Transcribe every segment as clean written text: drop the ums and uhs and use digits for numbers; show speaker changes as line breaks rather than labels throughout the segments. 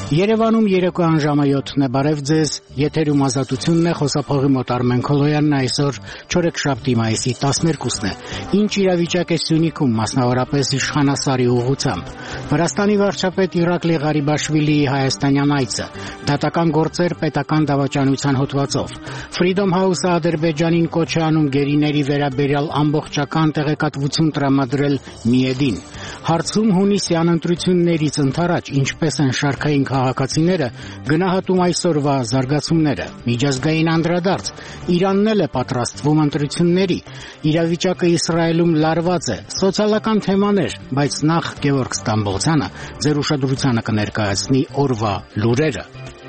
Երևանում երեկոյան ժամը 7-ն է, բարև ձեզ, եթերում Ազատությունն է, խոսափողի մոտ Արմեն Քոլոյանն այսօր չորեքշաբթի մայիսի 12-ն է։ Ինչ իրավիճակ է Սյունիքում, մասնավորապես Իշխանասարի ուղղությամբ։ Վրաստանի վարչապետ Իրակլի Ղարիբաշվիլիի հայաստանյան այցը, դատական գործեր պետական դավաճանության հոդվածով։ Freedom House-ը Ադրբեջանին կոչ է անում գերիների վերաբերյալ ամբողջական տեղեկատվություն տրամադրել Միեդին։ Հարցում հունիսյան ընտրություններից ընդառաջ ինչպես են շարքային քաղաքացիները գնահատում այսօրվա զարգացումները։ Միջազգային անդրադարձ։ Իրանն էլ է պատրաստվում ընտրությունների։ Իրավիճակը Իսրայելում լարված է։ Սոցիալական թեմաներ, բայց նախ Գևորգ Ստամբոլցյանը ձեր ուշադրությանը կներկայացնի օրվա լուրերը։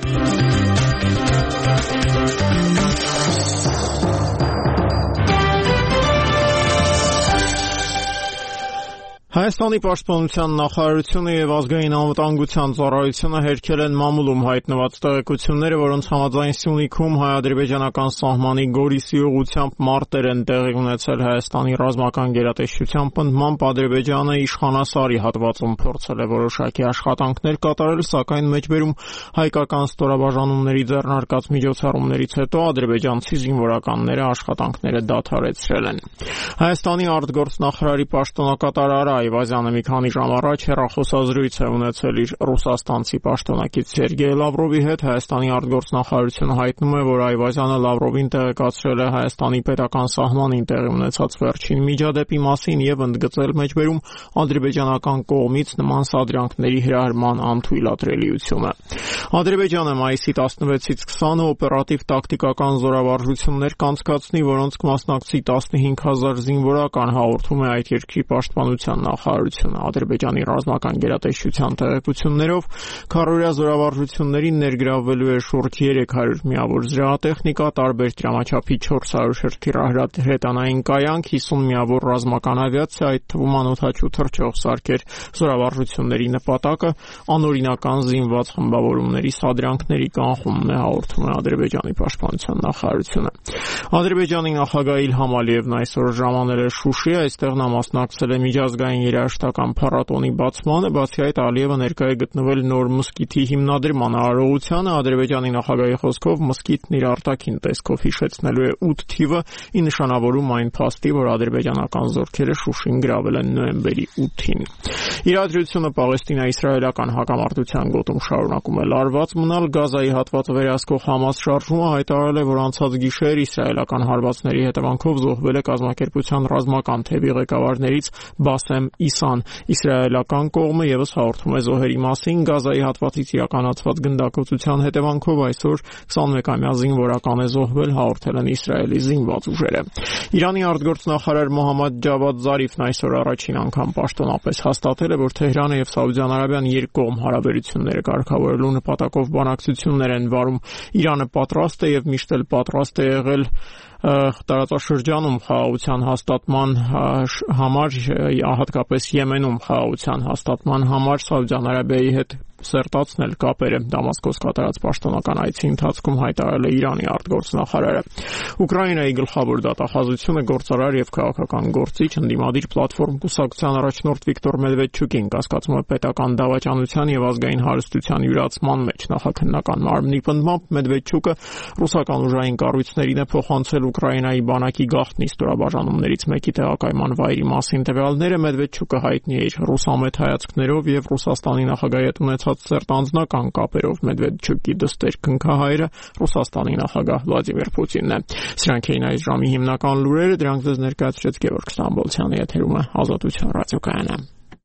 Հայաստանի պաշտպանության նախարարությունը եւ ազգային անվտանգության ծառայությունը հերքել են մամուլում հայտնված տեղեկությունները, որոնց համաձայն Սյունիքում հայ-ադրբեջանական սահմանի Գորիսի ուղղությամբ մարտեր են տեղի ունեցել Հայաստանի ռազմական գերատեսչության պնդմամբ Ադրբեջանը Իշխանասարի հատվածում փորձել է որոշակի աշխատանքներ կատարել, սակայն մեջբերում հայկական ստորաբաժանումների ձեռնարկած միջոցառումներից հետո ադրբեջանցի զինվորականները աշխատանքները դադարեցրել են։ Հայաստանի արտգործնախարարի պաշտոնակատար Այվազյանը մի քանի ժամ առաջ հեռախոսազրույց է ունեցել իր ռուսաստանցի պաշտոնակից Սերգեյ Լավրովի հետ։ Հայաստանի արտգործնախարարությունը հայտնում է, որ Այվազյանը Լավրովին տեղեկացրել է Հայաստանի պետական սահմանին տեղի ունեցած վերջին միջադեպի մասին եւ ընդգծել մեջբերում ադրբեջանական կողմից նման սադրյանքների հրահրման անթույլատրելիությունը։ Ադրբեջանը մայիսի 16-ից 20-ը օպերատիվ տակտիկական զորավարժություններ կանցկացնի, որոնց կմասնակցի 15000 զինվորական, հաղորդում է այդ երկրի պաշտպանության նախարարությունը։ Ադրբեջանի ռազմական գերատեսչության տեղեկություններով քառօրյա զորավարժություններին ներգրավվելու է շուրջ 300 միավոր զրահատեխնիկա, տարբեր տրամաչափի 400 հրթիռահրետանային կայանք, 50 միավոր ռազմական ավիացիա, այդ թվում անօդաչու թռչող սարքեր։ Զորավարժությունների նպատակը անօրինական զինված խմբավորումների սադրանքների կանխումն է, հաղորդում է Ադրբեջանի պաշտպանության նախարարությունը։ Ադրբեջանի նախագահ Իլհամ Ալիևն այսօր ժամանել է Շուշի, այստեղ նա մասնակցել է միջազգային երաժշտական փառատոնի բացմանը, բացի այդ Ալիևը ներկայ է գտնվել նոր մզկիթի հիմնադրման արարողությանը։ Ադրբեջանի նախագահի խոսքով մզկիթն իր արտաքին տեսքով հիշեցնելու է 8 թիվը, ի նշանավորում այն փաստի, որ ադրբեջանական զորքերը Շուշին գրավել են նոյեմբերի 8-ին։ Իրադրությունը պաղեստինա-իսրայելական հակամարտության գոտում շարունակում է լարված մնալ։ Գազայի հատվածը վերահսկող Համաս շարժումը հայտարարել է, որ անցած գիշեր իսրայելական հարվածների հետևանքով զոհվել է կազմակերպության ռազմական թևի ղեկավարներից Բասեմ Իսան։ Իսրայելական կողմը եւս հաղորդում է զոհերի մասին։ Գազայի հատվածից իրականացված գնդակոծության հետևանքով այսօր 21-ամյա զինվորական է զոհվել, հաղորդել են Իսրայելի զինված ուժերը։ Իրանի արտգործնախարար Մոհամմադ Ջավադ Զարիֆն այսօր առաջին անգամ պաշտոնապես հաստատել է, որ Թեհրանը եւ Սաուդյան Արաբիան երկկողմ հարաբերությունները կարգավորելու նպատակով բանակցություններ են վարում։ Իրանը պատրաստ է եւ միշտ էլ պատրաստ է եղել տարածաշրջանում խաղաղության հաստատման համար, հատկապես Եմենում խաղաղության հաստատման համար Սաուդյան Արաբիայի հետ սերտացնել կապերը, Դամասկոս կատարած պաշտոնական այցի ընթացքում հայտարարել է Իրանի արտգործնախարարը։ Ուկրաինայի գլխավոր դատախազությունը գործարար եւ քաղաքական գործիչ ընդդիմադիր պլատֆորմ կուսակցության առաջնորդ Վիկտոր Մեդվեդչուկին կասկածում է պետական դավաճանության եւ ազգային հարստության յուրացման մեջ։ Նախաքննական մարմնի պնդմամբ Մեդվեդչուկը ռուսական ուժային կառույցներին է փոխանցել Ուկրաինայի բանակի գաղտնի ստորաբաժանումներից մեկի տեղակայման վայրի մասին տվյալները։ Մեդվեդչուկը հայտնի է իր ռուսամետ հայացքներով եւ Ռուսաստանի նախագահի հետ ունեցած սերտ անձնական կապերով։ Մեդվեդչուկի դստեր քնքահայրը Ռուսաստանի նախագահ Վլադիմիր Պուտինն է։ Սրանք էին այս ժամի հիմնական լուրերը, դրանք ձեզ ներկայացրեց Գևորգ Ստամբոլցյանը, եթերում է Ազատություն ռադիոկայանը։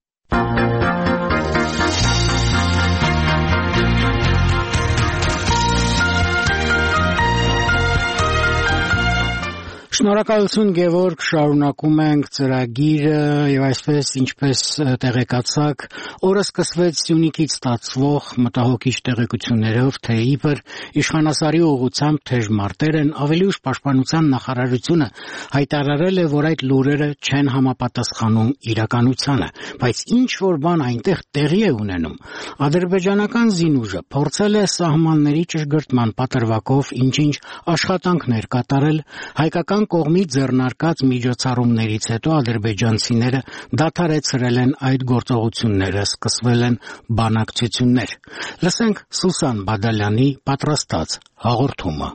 Շնորհակալություն Գևորգ, շարունակում ենք ծրագիրը եւ այսպես ինչպես տեղեկացաք, օրը սկսվեց Սյունիքից ստացվող մտահոգիչ տեղեկություններով, թե իբր Իշխանասարի ուղղությամբ թեժ մարտեր են, ավելի ուշ պաշտպանության նախարարությունը հայտարարել է, որ այդ լուրերը չեն համապատասխանում իրականությանը, բայց ինչ որ բան այնտեղ տեղի է ունենում։ Ադրբեջանական զինուժը փորձել է սահմանների ճշգրտման պատրվակով ինչ-ինչ աշխատանքներ կատարել, հայկական կողմից ձեռնարկած միջոցառումներից հետո ադրբեջանցիները դադարեցրել են այդ գործողությունները, սկսվել են բանակցություններ։ Լսենք Սուսան Բադալյանի պատրաստած հաղորդումը։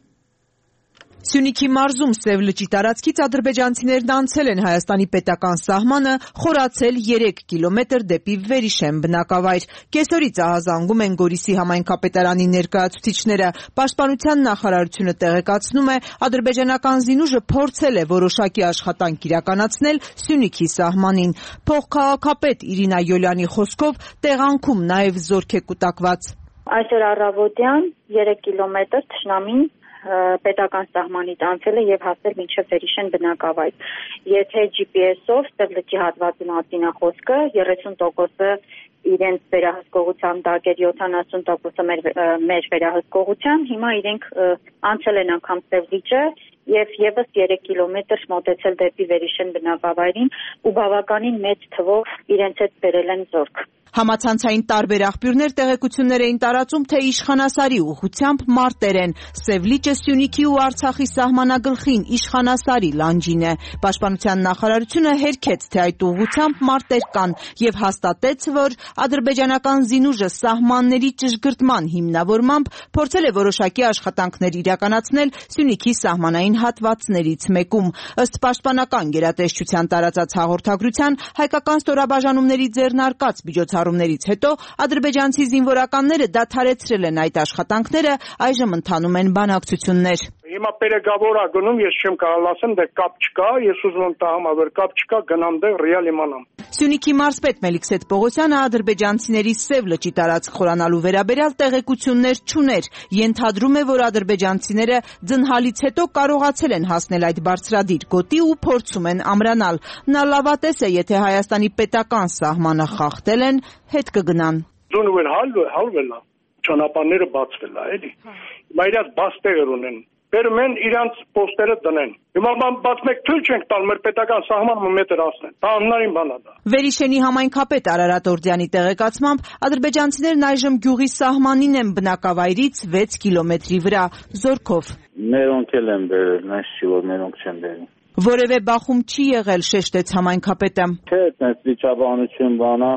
Սյունիքի մարզում Սև լճի տարածքից ադրբեջանցիներն անցել են Հայաստանի պետական սահմանը, խորացել 3 կիլոմետր դեպի Վերիշեմ բնակավայր։ Կեսօրից ահազանգում են Գորիսի համայնքապետարանի ներկայացուցիչները։ Պաշտպանության նախարարությունը տեղեկացնում է, ադրբեջանական զինուժը փորձել է որոշակի աշխատանք իրականացնել Սյունիքի սահմանին։ Փոխքաղաքապետ Իրինա Յոլյանի խոսքով տեղանքում նաև զորք է կուտակված։
Այսօր առավոտյան 3 կիլոմետր թշնամին պետական սահմանից անցել է եւ հասել մինչեւ Վերիշեն բնակավայր։ Եթե GPS-ով Սև լճի հատվածի մասին է խոսքը, 30%-ը իրենց վերահսկողության տակ էր, 70%-ը մեր վերահսկողության, հիմա իրենք անցել են անգամ Սև լիճը եւ եւս 3 կիլոմետր մոտեցել դեպի Վերիշեն բնակավայրին ու բավականին մեծ թվով իրենց հետ բերել են զորք։
Համացանցային տարբեր աղբյուրներ տեղեկություններ էին տարածում, թե Իշխանասարի ուղղությամբ մարտեր են։ Սև լիճը Սյունիքի ու Արցախի սահմանագլխին Իշխանասարի լանջին է։ Պաշտպանության նախարարությունը հերքեց, թե այդ ուղղությամբ մարտեր կան եւ հաստատեց, որ ադրբեջանական զինուժը սահմանների ճշգրտման հիմնավորմամբ փորձել է որոշակի աշխատանքներ իրականացնել Սյունիքի սահմանային հատվածներից մեկում։ Ըստ պաշտպանական գերատեսչության տարածած հաղորդագրության, հայկական ստորաբաժանումների ձեռնարկած միջոցառումներից հետո ադրբեջանցի զինվորականները դադարեցրել են այդ աշխատանքները, այժմ ընթանում են բանակցություններ։
Հիմա պերեգավոր է գնում, ես չեմ կարող ասեմ, դե կապ չկա, ես ուզում եմ տահամաբեր կապ չկա, գնամ դե ռեալ իմանամ։
Սյունիքի մարզպետ Մելիքսեթ Պողոսյանը ադրբեջանցիների Սև լճի տարածք խորանալու վերաբերյալ տեղեկություններ չուներ։ Ենթադրում է, որ ադրբեջանցիները ձնհալից հետո կարողացել են հասնել այդ բարձրադիր գոտի ու փորձում են ամրանալ։ Նա լավատես է, եթե Հայաստանի պետական սահմանը խախտել են, հետ կգնան։
Ձունվել հալվել է, ճանապարհները բացվել է, էլի։ Հիմա իրաց բաց տեղեր ունեն։ Բերում են իրանց պոստերը դնեն։ Հիմա բաց մեկ թույլ չենք տալ մեր պետական սահմանը մետր ասնեն։ Դա անհնարին բան է դա։
Վերիշենի համայնքապետ Արարատ Օրդյանի տեղեկացմամբ ադրբեջանցիներն այժմ գյուղի սահմանին են բնակավայրից 6 կիլոմետրի վրա զորքով։
Մերոնք էլ են բերել, նայս չի որ մերոնք չեն բերում։
Որևէ բախում չի եղել, շեշտեց համայնքապետը։
Չէ, այդպես վիճաբանություն բանա,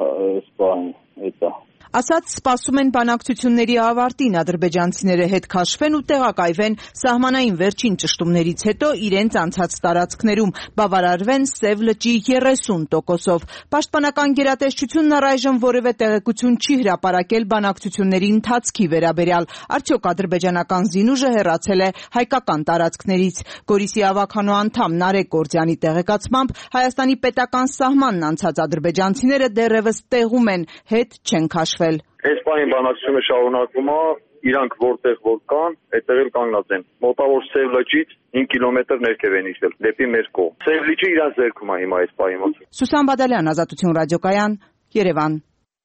սպայն, էտա։
Ասաց, սպասում են բանակցությունների ավարտին, ադրբեջանցիները հետ քաշվեն ու տեղակայվեն սահմանային վերջին ճշտումներից հետո իրենց անցած տարածքներում, բավարարվեն Սև լճի 30%-ով։ Պաշտպանական գերատեսչությունն առայժմ որևէ տեղեկություն չի հրապարակել բանակցությունների ընթացքի վերաբերյալ։ Արդյոք ադրբեջանական զինուժը հեռացել է հայկական տարածքներից։ Գորիսի ավագանու անդամ Նարեկ Օրդյանի տեղեկացմամբ Հայաստանի պետական սահմանն անցած ադրբեջանցիները դեռևս տեղում են, հետ չեն քաշվել։
Այս պահին բանակցությունը շարունակվում է, իրանք որտեղ որ կան, այդտեղ էլ կանգնած են։ Մոտավոր Սև լճից 5 կիլոմետր ներքև են իջել, դեպի մեր կողմ։ Սև լճը իրանց ձեռքում է հիմա այս պահին մոտ։
Սուսան Բադալյան, Ազատություն ռադիոկայան, Երևան։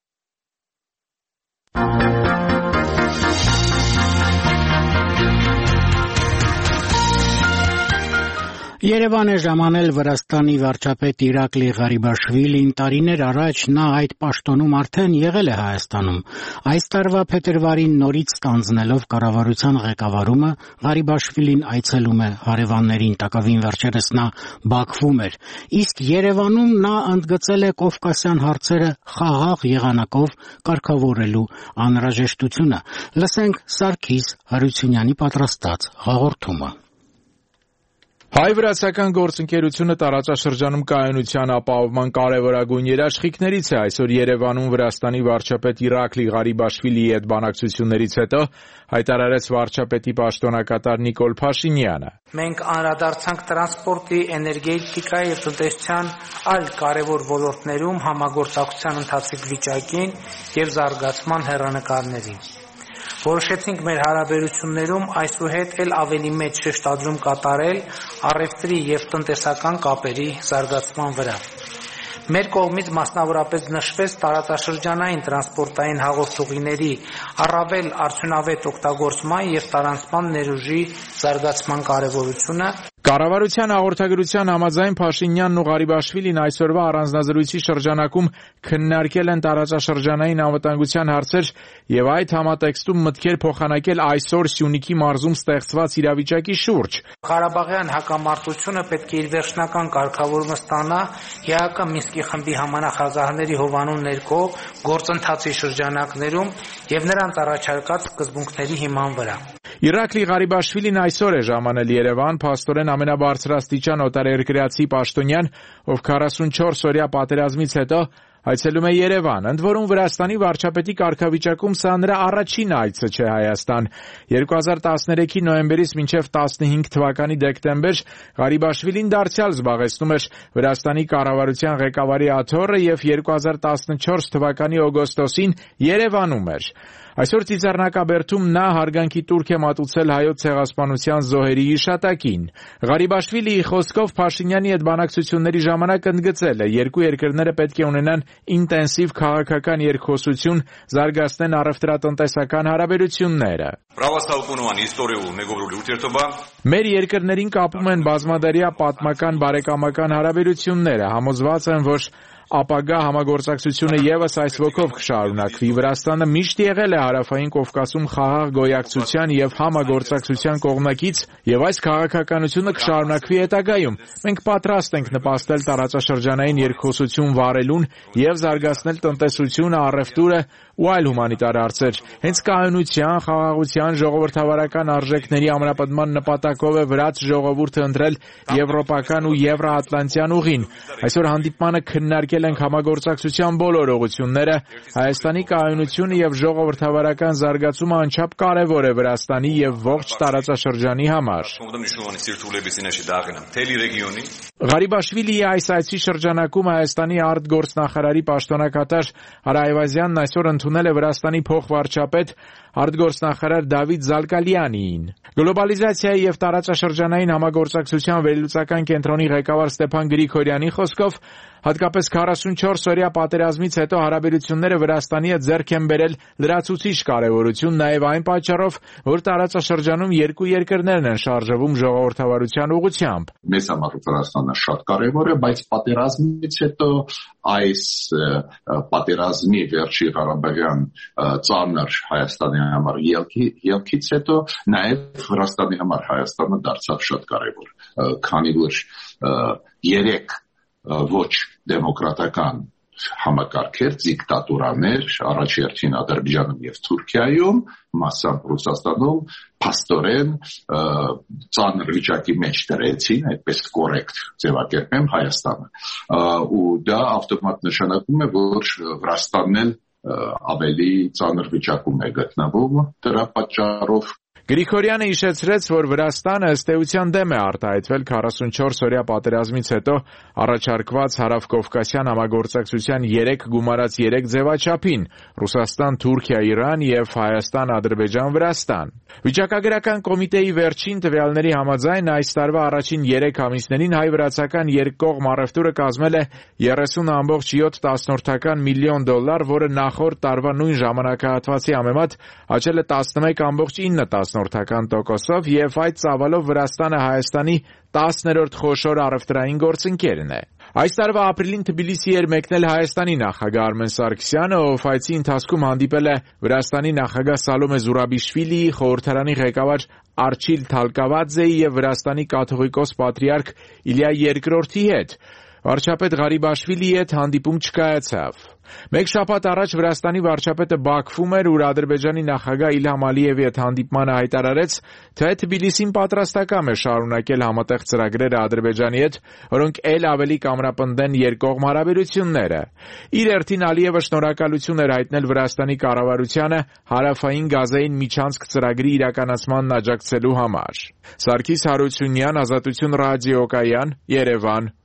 Երևան է ժամանել Վրաստանի վարչապետ Իրակլի Ղարիբաշվիլին, տարիներ առաջ նա այդ պաշտոնում արդեն եղել է Հայաստանում։ Այս տարվա փետրվարին նորից ստանձնելով կառավարության ղեկավարումը, Ղարիբաշվիլին այցելում է հարևաններին, տակավին վերջերս նա Բաքվում էր, իսկ Երևանում նա ընդգծել է կովկասյան հարցերը խաղաղ եղանակով կարգավորելու անհրաժեշտությունը։ Լսենք Սարգիս Հարությունյանի պատրաստած հաղորդումը։
Հայ-վրացական գործընկերությունը տարածաշրջանում կայունության ապահովման կարևորագույն երաշխիքներից է։ Այսօր Երևանում Վրաստանի վարչապետ Իրակլի Ղարիբաշվիլիի հետ բանակցություններից հետո հայտարարեց վարչապետի պաշտոնակատար Նիկոլ Փաշինյանը։
Մենք անդրադարձանք տրանսպորտի, էներգետիկայի եւ տնտեսության այլ կարևոր ոլորտներում համագործակցության ընթացիկ վիճակին եւ զարգացման հեռանկարներին։ Որոշեցինք մեր հարաբերություններում այսուհետ էլ ավելի մեծ շեշտադրում կատարել առևտրի եւ տնտեսական կապերի զարգացման վրա։ Մեր կողմից մասնավորապես նշվեց տարածաշրջանային տրանսպորտային հաղորդուղիների առավել արդյունավետ օգտագործման եւ տարանցման ներուժի զարգացման կարեւորությունը։
Կառավարության հաղորդագրության համաձայն Փաշինյանն ու Ղարիբաշվիլին այսօրվա առանձնազրույցի շրջանակում քննարկել են տարածաշրջանային անվտանգության հարցեր եւ այդ համատեքստում մտքեր փոխանակել այսօր Սյունիքի մարզում ստեղծված իրավիճակի շուրջ։
Ղարաբաղյան հակամարտությունը պետք է իր վերջնական կարգավորումը ստանա ԵԱՀԿ Մինսկի խմբի համանախագահների հովանու ներքո գործընթացի շրջանակներում եւ նրանց առաջարկած սկզբունքների հիման վրա։
Իրաքլի Ղարիբաշվիլին այսօր է ժամանել Երևան, փաստորեն ամենաբարձրաստիճան օտարերկրացի պաշտոնյան, ով 44 օրյա պատերազմից հետո այցելում է Երևան, ընդ որում Վրաստանի վարչապետի կարգավիճակում սա նրա առաջին այցը չէ Հայաստան։ 2013-ի նոյեմբերից մինչև 15 թվականի դեկտեմբեր Ղարիբաշվիլին դարձյալ զբաղեցնում էր Վրաստանի կառավարության ղեկավարի աթոռը եւ 2014 թվականի օգոստոսին Երևանում էր։ Այսօր Ծիծեռնակաբերդում նա հարգանքի տուրք է մատուցել հայոց ցեղասպանության զոհերի հիշատակին։ Ղարիբաշվիլիի խոսքով Փաշինյանի հետ բանակցությունների ժամանակ ընդգծել է, երկու երկրները պետք է ունենան ինտենսիվ քաղաքական երկխոսություն, զարգացնեն առևտրատնտեսական հարաբերությունները։ Մեր երկրներին կապում են բազմադարյա պատմական բարեկամական հարաբերությունները, համոզված եմ, որ ապագա համագործակցությունը եւս այս ոգով կշարունակվի։ Վրաստանը միշտ եղել է Հարավային Կովկասում խաղաղ գոյակցության եւ համագործակցության կողմնակից եւ այս քաղաքականությունը կշարունակվի հետագայում։ Մենք պատրաստ ենք նպաստել տարածաշրջանային երկխոսություն վարելուն եւ զարգացնել տնտեսությունը, առևտուրը ու այլ հումանիտար հարցեր։ Հենց կայունության, խաղաղության, ժողովրդավարական արժեքների ամրապնդման նպատակով է վրաց ժողովուրդը ընտրել եվրոպական ու եվրոատլանտյան ուղին։ Այսօր հանդիպմանը քննարկել ենք համագործակցության բոլոր ուղղությունները։ Հայաստանի կայունությունը եւ ժողովրդավարական զարգացումը անչափ կարեւոր է Վրաստանի եւ ողջ տարածաշրջանի համար։ Ղարիբաշվիլիի այս այցի շրջանակում Հայաստանի արտգործնախարարի պաշտոնակատար Արա Այվազյանն այսօր ընդունել է Վրաստանի փոխվարչապետ արտգործնախարար Դավիթ Զալկալյանին։ Գլոբալիզացիայի եւ տարածաշրջանային համագործակցության վերլուծական կենտրոնի ղեկավար Ստեփան Գրիգորյանի խոսքով հատկապես 44 օրյա պատերազմից հետո հարաբերությունները Վրաստանի հետ ձեռք են բերել լրացուցիչ կարևորություն նաեւ այն պատճառով, որ տարածաշրջանում երկու երկրներն են շարժվում ժողովրդավարության ուղղությամբ։
Մեզ համար Վրաստանը շատ կարևոր է, բայց պատերազմից հետո այս պատերազմի վերջի Ղարաբաղյան ծանր Հայաստանի համար ելքից հետո նաև Վրաստանի համար Հայաստանը դարձավ շատ կարևոր, քանի որ երեք ոչ դեմոկրատական համակարգեր, դիկտատուրաներ, առաջերտին Ադրբեջանում եւ Թուրքիայում, մասամբ Ռուսաստանում, փաստորեն ծանր վիճակի մեջ դրեցին, այդպես կորեկտ ձևակերպեմ Հայաստանը։ Ու դա ավտոմատ նշանակում է, որ Վրաստանն էլ ավելի ծանր վիճակում է գտնվում դրա պատճառով։
Գրիգորյանը հիշեցրեց, որ Վրաստանը ըստ էության դեմ է արտահայտվել 44 օրյա պատերազմից հետո առաջարկված Հարավկովկասյան համագործակցության 3 գումարած 3 ձևաչափին՝ Ռուսաստան, Թուրքիա, Իրան եւ Հայաստան, Ադրբեջան, Վրաստան։ Վիճակագրական կոմիտեի վերջին տվյալների համաձայն այս տարվա առաջին 3 ամիսներին հայ-վրացական երկկողմ առևտուրը կազմել է 30.7 միլիոն դոլար, որը նախորդ տարվա նույն ժամանակահատվածի համեմատ աճել է 11.9%-ով եւ այդ ծավալով Վրաստանը Հայաստանի 10-րդ խոշոր առևտրային գործընկերն է։ Այս տարվա ապրիլին Թբիլիսի էր մեկնել Հայաստանի նախագահ Արմեն Սարգսյանը, ով այցի ընթացքում հանդիպել է Վրաստանի նախագահ Սալոմե Զուրաբիշվիլիի, խորհրդարանի ղեկավար Արչիլ Թալկավաձեի եւ Վրաստանի կաթողիկոս պատրիարք Իլիա II-ի հետ։ Վարչապետ Ղարիբաշվիլիի հետ հանդիպում չկայացավ։ Մեկ շաբաթ առաջ Վրաստանի վարչապետը Բաքվում էր, ուր Ադրբեջանի նախագահ Իլհամ Ալիևի հետ հանդիպմանը հայտարարեց, թե Թբիլիսին պատրաստակամ է շարունակել համատեղ ծրագրերը Ադրբեջանի հետ, որոնք ել ավելի կամրապնդեն երկկողմ հարաբերությունները։ Իր հերթին Ալիևը շնորհակալություն էր հայտնել Վրաստանի կառավարությանը հարավային գազային միջանցք ծրագրի իրականացմանն աջակցելու համար։ Սարգիս Հարությունյան, Ազատություն ռադիոկայան, Երևան։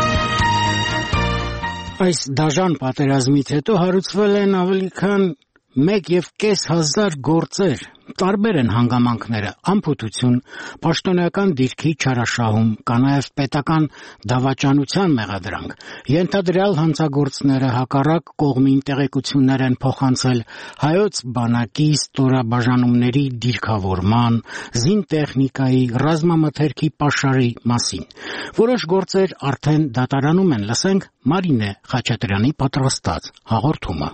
Այս դաժան պատերազմից հետո հարուցվել են ավելի քան 1,500 գործեր, տարբեր են հանգամանքները, անփութություն, պաշտոնական դիրքի չարաշահում, կա նաև պետական դավաճանության մեղադրանք։ Ենթադրյալ հանցագործները հակառակ կողմին տեղեկություններ են փոխանցել հայոց բանակի ստորաբաժանումների դիրքավորման, զինտեխնիկայի, ռազմամթերքի պաշարի մասին։ Որոշ գործեր արդեն դատարանում են, լսենք Մարինե Խաչատրյանի պատրաստած հաղորդումը։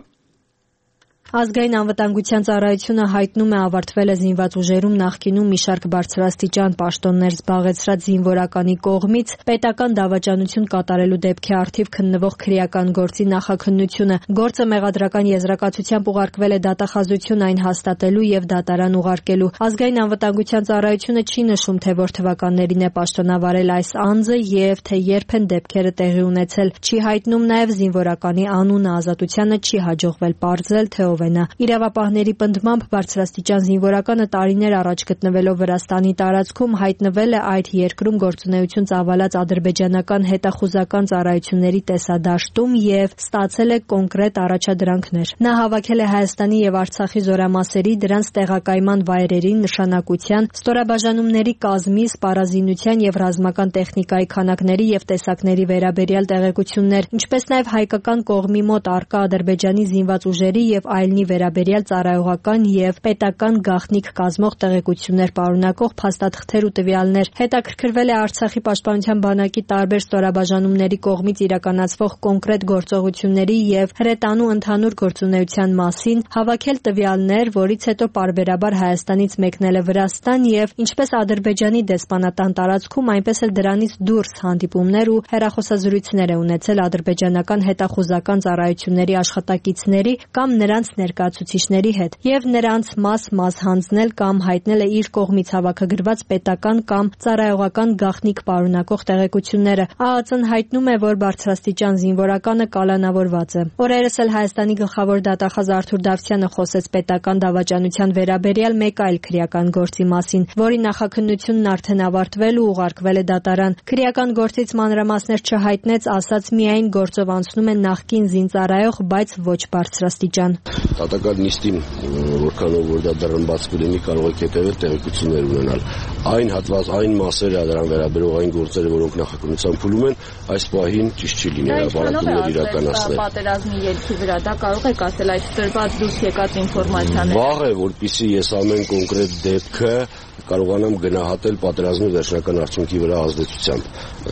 Ազգային անվտանգության ծառայությունը հայտնում է ավարտվել է զինված ուժերում նախկինում մի շարք բարձրաստիճան պաշտոններ զբաղեցրած զինվորականի կողմից պետական դավաճանություն կատարելու դեպքի առթիվ քննվող քրեական գործի նախաքննությունը։ Գործը մեղադրական եզրակացությամբ ուղարկվել է դատախազություն այն հաստատելու եւ դատարան ուղարկելու։ Ազգային անվտանգության ծառայությունը չի նշում, թե որ թվականներին է պաշտոնավարել այս անձը եւ թե երբ են դեպքերը տեղի ունեցել։ Չի հայտնում նաեւ զինվորականի անունը, ազատությանը չի հաջողվել պարզել, թե ով Իրավապահների պնդմամբ բարձրաստիճան զինվորականը տարիներ առաջ գտնվելով Վրաստանի տարածքում հայտնվել է այդ երկրում գործունեություն ծավալած ադրբեջանական հետախուզական ծառայությունների տեսադաշտում եւ ստացել է կոնկրետ առաջադրանքներ։ Նա հավաքել է Հայաստանի եւ Արցախի զորամասերի, դրանց տեղակայման վայրերի, նշանակության, ստորաբաժանումների կազմի, սպառազինության եւ ռազմական տեխնիկայի քանակների եւ տեսակների վերաբերյալ տեղեկություններ, ինչպես նաեւ հայկական կողմի մոտ առկա Ադրբեջանի զինված ուժերի եւ այլնի վերաբերյալ ծառայողական եւ պետական գաղտնիք կազմող տեղեկություններ պարունակող փաստաթղթեր ու տվյալներ։ Հետաքրքրվել է Արցախի պաշտպանության բանակի տարբեր ստորաբաժանումների կողմից իրականացվող կոնկրետ գործողությունների եւ հրետանու ընդհանուր գործունեության մասին, հավաքել տվյալներ, որից հետո պարբերաբար Հայաստանից մեկնել է Վրաստան եւ ինչպես Ադրբեջանի դեսպանատան տարածքում, այնպես էլ դրանից դուրս հանդիպումներ ու հեռախոսազրույցներ է ունեցել ադրբեջանական հետախուզական ծառայությունների աշխատակիցների կամ նրանց ներկայացուցիչների հետ եւ նրանց մաս հանձնել կամ հայտնել է իր կողմից հավաքագրված պետական կամ ծառայողական գաղտնիք պարունակող տեղեկությունները։ ԱԱԾ-ն հայտնում է, որ բարձրաստիճան զինվորականը կալանավորված է։ Օրերս էլ Հայաստանի գլխավոր դատախազ Արթուր Դավթյանը խոսեց պետական դավաճանության վերաբերյալ մեկ այլ քրեական գործի մասին, որի նախաքննությունն արդեն ավարտվել ու ուղարկվել է դատարան։ Քրեական գործից մանրամասներ չհայտնեց, ասաց միայն գործով անցնում է նախկին զինծառայող, բայց ոչ բարձրաստիճան։
Դատական նիստին, որքանով որ դա դռնբաց կլինի, կարող եք հետևել տեղեկություններ ունենալ։ Այն հատված, այն մասերը դրան վերաբերող այն գործերը, որոնք նախաքննության փուլում են, այս պահին ճիշտ չի լինի հրապարակումներ իրականացնել։
Պատերազմի ելքի վրա դա կարող եք ասել այս տրված դուրս եկած ինֆորմացիաները։
Վաղ է, որպեսզի ես ամեն կոնկրետ դեպքը կարողանամ գնահատել պատերազմի վերջնական արդյունքի վրա ազդեցությամբ։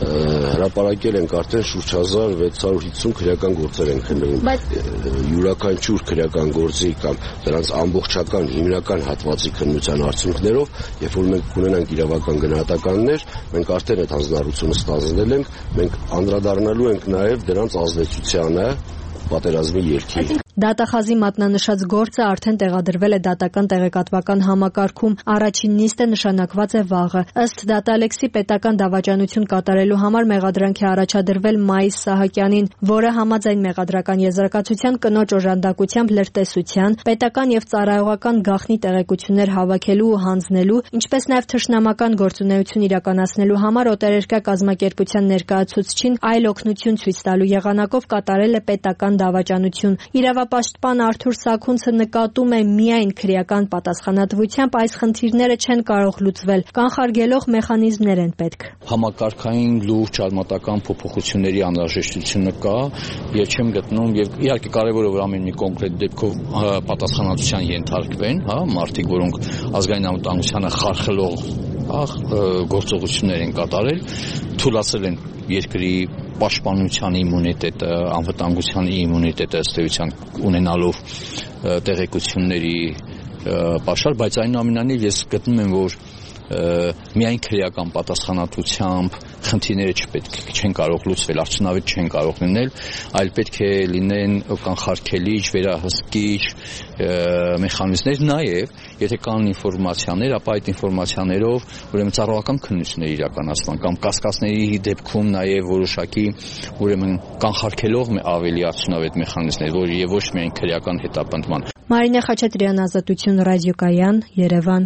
Հրապարակել ենք արդեն շուրջ 1650 քրեական գործեր են քննվում։ Յուրաքանչյուր քրեական գործի կամ դրանց ամբողջական հիմնական հատվածի քննության արդյունքներով, երբ որ մենք ունենանք իրավական գնահատականներ, մենք արդեն այդ հանձնառությունը ստանձնել ենք, մենք անդրադառնալու ենք նաև դրանց ազդեցությանը պատերազմի ելքի։
Դատախազի մատնանշած գործը արդեն տեղադրվել է դատական տեղեկատվական համակարգում։ Առաջին նիստը նշանակված է վաղը։ Ըստ դատալեքսի պետական դավաճանություն կատարելու համար մեղադրանք է առաջադրվել Մայիս Սահակյանին, որը համաձայն մեղադրական եզրակացության կնոջ օժանդակությամբ լրտեսության, պետական եւ ծառայողական գաղտնի տեղեկություններ հավաքելու ու հանձնելու, ինչպես նաեւ թշնամական գործունեություն իրականացնելու համար օտարերկրյա կազմակերպության ներկայացուցչին այլ օգնություն ցույց տալու եղանակով կատարել է պետական դավաճանություն։ Իրավապաշտպան Արթուր Սաքունցը նկատում է միայն քրեական պատասխանատվությամբ այս խնդիրները չեն կարող լուծվել, կանխարգելող մեխանիզմներ են պետք։
Համակարգային լուրջ արմատական փոփոխությունների անհրաժեշտությունը կա, եւ չեմ գտնում եւ իհարկե կարեւոր է որ ամեն մի կոնկրետ դեպքով պատասխանատվության ենթարկվեն, մարդիկ, որոնք ազգային անվտանգությանը խարխլող գործողություններ են կատարել, թույլատրել են երկրի պաշտպանության իմունիտետը, անվտանգության իմունիտետը ըստ էության ունենալով տեղեկությունների պաշար, բայց այնուամենայնիվ ես գտնում եմ, որ միայն քրեական պատասխանատվությամբ խնդիրները չեն կարող լուծվել, արդյունավետ չեն կարող լինել, այլ պետք է լինեն կանխարգելիչ, վերահսկիչ մեխանիզմներ, նաև եթե կան ինֆորմացիաներ, ապա այդ ինֆորմացիաներով ուրեմն ծառայական քննություններ իրականացման կամ կասկածների դեպքում նաև որոշակի ուրեմն կանխարգելող ավելի արդյունավետ մեխանիզմներ, որ եւ ոչ միայն քրեական հետապնդման։
Մարինե Խաչատրյան, Ազատություն ռադիոկայան, Երևան։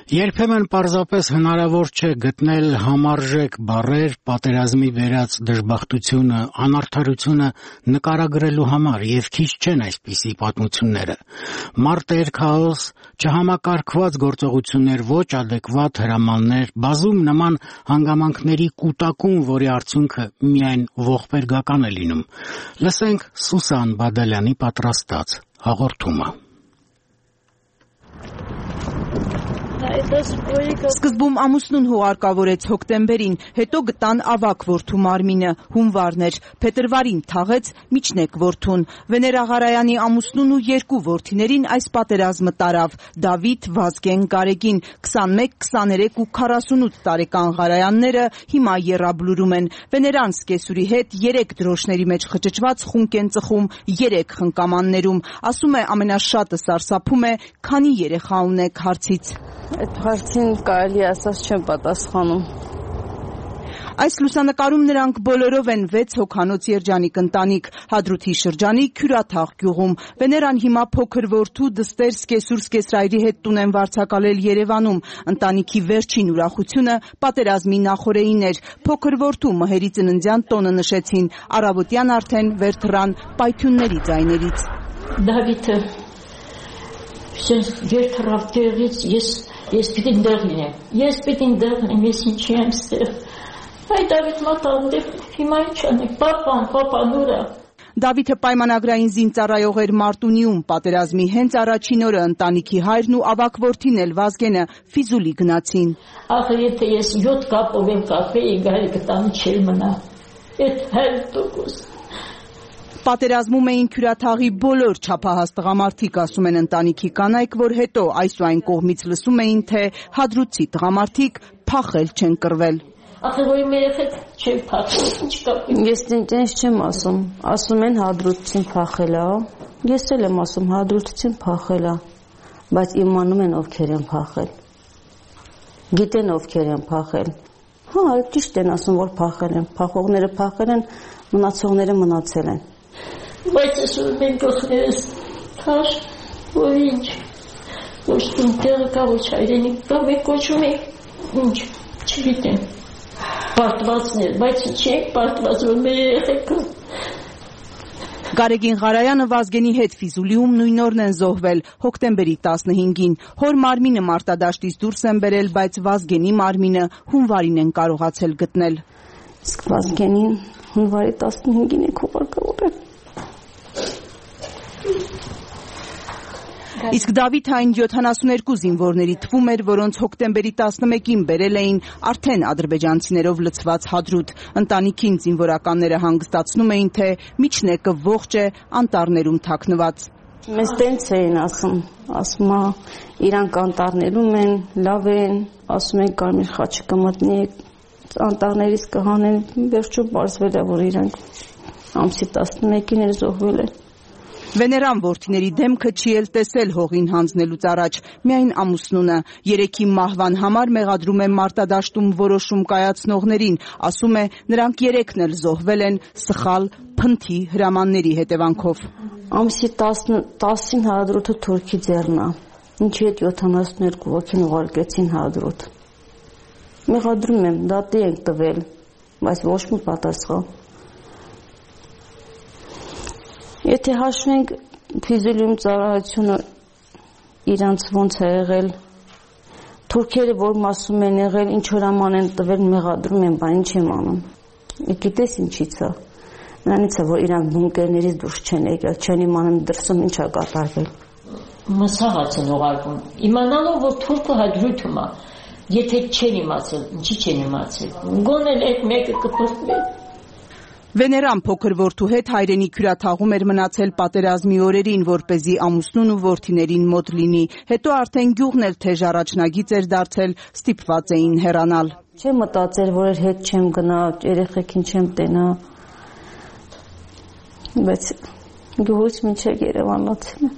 Երբեմն պարզապես հնարավոր չէ գտնել համարժեք բառեր պատերազմի բերած դժբախտությունը, անարդարությունը նկարագրելու համար եւ քիչ չեն այսպիսի պատմությունները։ Մարտեր, քաոս, չհամակարգված գործողություններ, ոչ ադեկվատ հրամաններ, բազում նման հանգամանքների կուտակում, որի արդյունքը միայն ողբերգական է լինում։ Լսենք Սուսան Բադալյանի պատրաստած հաղորդումը։
Սկզբում ամուսնուն հուղարկավորեց հոկտեմբերին, հետո գտան ավագ որդու մարմինը, հունվարն էր, փետրվարին թաղեց միջնեկ որդուն։ Վեներա Ղարայանի ամուսնուն ու երկու որդիներին այս պատերազմը տարավ՝ Դավիթ, Վազգեն, Գարեգին, 21, 23 ու 48 տարեկան Ղարայանները հիմա եռաբլուրում են։ Վեներան սկեսուրի հետ 3 դրոշների մեջ խճճված խունկ են ծխում 3 խնկամաններում։ Ասում է ամենաշատը սարսափում է, քանի երեխա ունեք հարցից։
Այդ հարցին կարելի ասած չեմ պատասխանում։
Այս լուսանկարում նրանք բոլորով են 6 հոգանոց երջանիկ ընտանիք Հադրութի շրջանի Քյուրաթաղ գյուղում։ Վեներան հիմա փոքր որդու դստեր սկեսուր սկեսրայրի հետ տուն են վարձակալել Երևանում։ Ընտանիքի վերջին ուրախությունը պատերազմի նախօրեին էր։ Փոքր որդու մհերի ծննդյան տոնը նշեցին։ Առավոտյան արդեն վեր թռան պայթյունների ձայներից։
Դավիթը երթրավ տեղից ես պիտի դեղ լինեմ, ես ինչի եմ ստեղ, այ Դավիթ մատանդ է, հիմա ինչ անեք, պապան ուրա։
Դավիթը պայմանագրային զինծառայող էր Մարտունիում, պատերազմի հենց առաջին օրը ընտանիքի հայրն ու ավագ որդին էլ Վազգենը Ֆիզուլի գնացին։
Ախր եթե ես 7 կապով եմ կախվեի, գալի գտան չել մնա, էդ 100%։
Պատերազմում էին Քյուրաթաղի բոլոր չափահաս տղամարդիկ, ասում են ընտանիքի կանայք, որ հետո այս ու այն կողմից լսում էին, թե հադրութի տղամարդիկ փախել չեն կռվել։
Ախր որ իմ երեխեք չեն փախել, ինչ կապ։
Ես տենց չեմ ասում, ասում են հադրութին փախել է, ես էլ եմ ասում հադրութին փախել է, բայց իմանում են ովքեր են փախել։ Գիտեն ովքեր են փախել։ Հա, ճիշտ են ասում, որ փախել են, փախողները փախել են, մնացողները մնացել են։
Բայց ես ուզում եմ գլխներս թաշ, որ ինչ, ոչ տուն տեղը կա, ոչ հայրենիք կա, մեկ կոչում է, ինչ, չգիտեմ, պարտվածներ, բայց չենք պարտված, որ մեր երեխեքը։
Գարեգին Ղարայանը Վազգենի հետ Ֆիզուլիում նույն օրն են զոհվել, հոկտեմբերի 15-ին։ Հոր մարմինը մարտադաշտից դուրս են բերել, բայց Վազգենի մարմինը հունվարին են կարողացել գտնել։
Իսկ Վազգենին հունվարի 15-ին են հուղարկավորել։
Իսկ Դավիթը այն 72 զինվորների թվում էր, որոնց հոկտեմբերի 11-ին բերել էին արդեն ադրբեջանցիներով լցված Հադրութ։ Ընտանիքին զինվորականները հանգստացնում էին, թե միջնեկը ողջ է, անտառներում թաքնված։
Մեզ տենց էին ասում իրանք անտառներում են, լավ են, ասում են կարմիր խաչը կմտնի, անտառներից կհանեն, վերջում պարզվել է, որ իրանք ամսի 11-ին էր զոհվել են։
Վեներան որդիների դեմքը չի էլ տեսել հողին հանձնելուց առաջ, միայն ամուսնունը։ 3-ի մահվան համար մեղադրում է մարտադաշտում որոշում կայացնողներին, ասում է նրանք 3-ն էլ զոհվել են սխալ փնթի հրամանների հետևանքով։
Ամսի 10-ին Հադրութը Թուրքի ձեռնա, ինչի հետ 72 ոգին ուղարկեցին Հադրութ։ Մեղադրում եմ, դատի ենք տվել, բայց ոչ մի պատասխան։ Եթե հաշվենք Ֆիզուլիում ծառայությունը իրանց ոնց է եղել, թուրքերը որ մասում են եղել, ինչ հրաման են տվել, մեղադրում են, բան ինչ եմ անում։ Գիտես ինչից է։ Նրանից է, որ իրանք բունկերներից դուրս չեն եկել, չեն իմանում դրսում ինչ է կատարվել։
Մսաղաց են ուղարկում, իմանալով, որ թուրքը Հադրութում է, եթե չեն իմացել, ինչի չեն իմացել, գոնել այդ մեկը կփրկվի։
Վեներան փոքր որդու հետ հայրենի Քյուրաթաղում էր մնացել պատերազմի օրերին, որպեսզի ամուսնուն ու որդիներին մոտ լինի։ Հետո արդեն գյուղն էլ թեժ առաջնագիծ էր դարձել, ստիպված էին հեռանալ։
Չեմ մտածել, որ հետ չեմ գնա, երեխեքին չեմ տենա, բայց գյուղից մինչև Երևանացել եմ։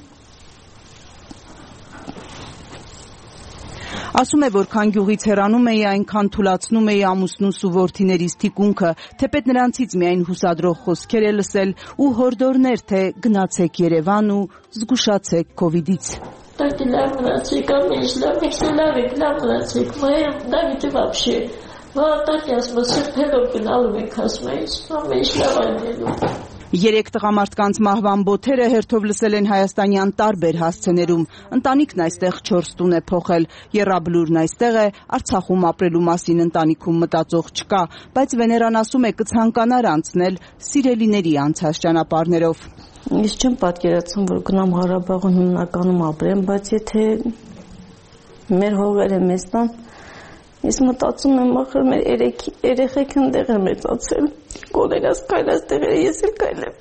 Ասում է, որքան գյուղից հեռանում էի, այնքան թուլացնում էի ամուսնուս ու որդիներիս թիկունքը, թեպետ նրանցից միայն հուսադրող խոսքեր է լսել ու հորդորներ, թե գնացեք Երևան ու զգուշացեք Քովիդից։
Кстати, лав мрացեք, ամենից լավ, լավ եք, լավ մրացեք, մայր Դավիթը вообще, վատակ ասում, սրբելով գնալու ենք ասում, ամենից լավ այնելու։
3 տղամարդկանց մահվան բոթերը հերթով լսել են հայաստանյան տարբեր հասցեներում։ Ընտանիքն այստեղ 4 տուն է փոխել, եռաբլուրն այստեղ է, Արցախում ապրելու մասին ընտանիքում մտածող չկա, բայց Վեներան ասում է կցանկանար անցնել սիրելիների անցած ճանապարհներով։
Ես չեմ պատկերացնում, որ գնամ Ղարաբաղում հիմնականում ապրեմ, բայց եթե մեր հողերը մեզ տան, ես մտածում եմ ախր մեր երեխեք ընդեղ են մեծացել, կոլերս կայլած տեղերը ես էլ կայլեմ։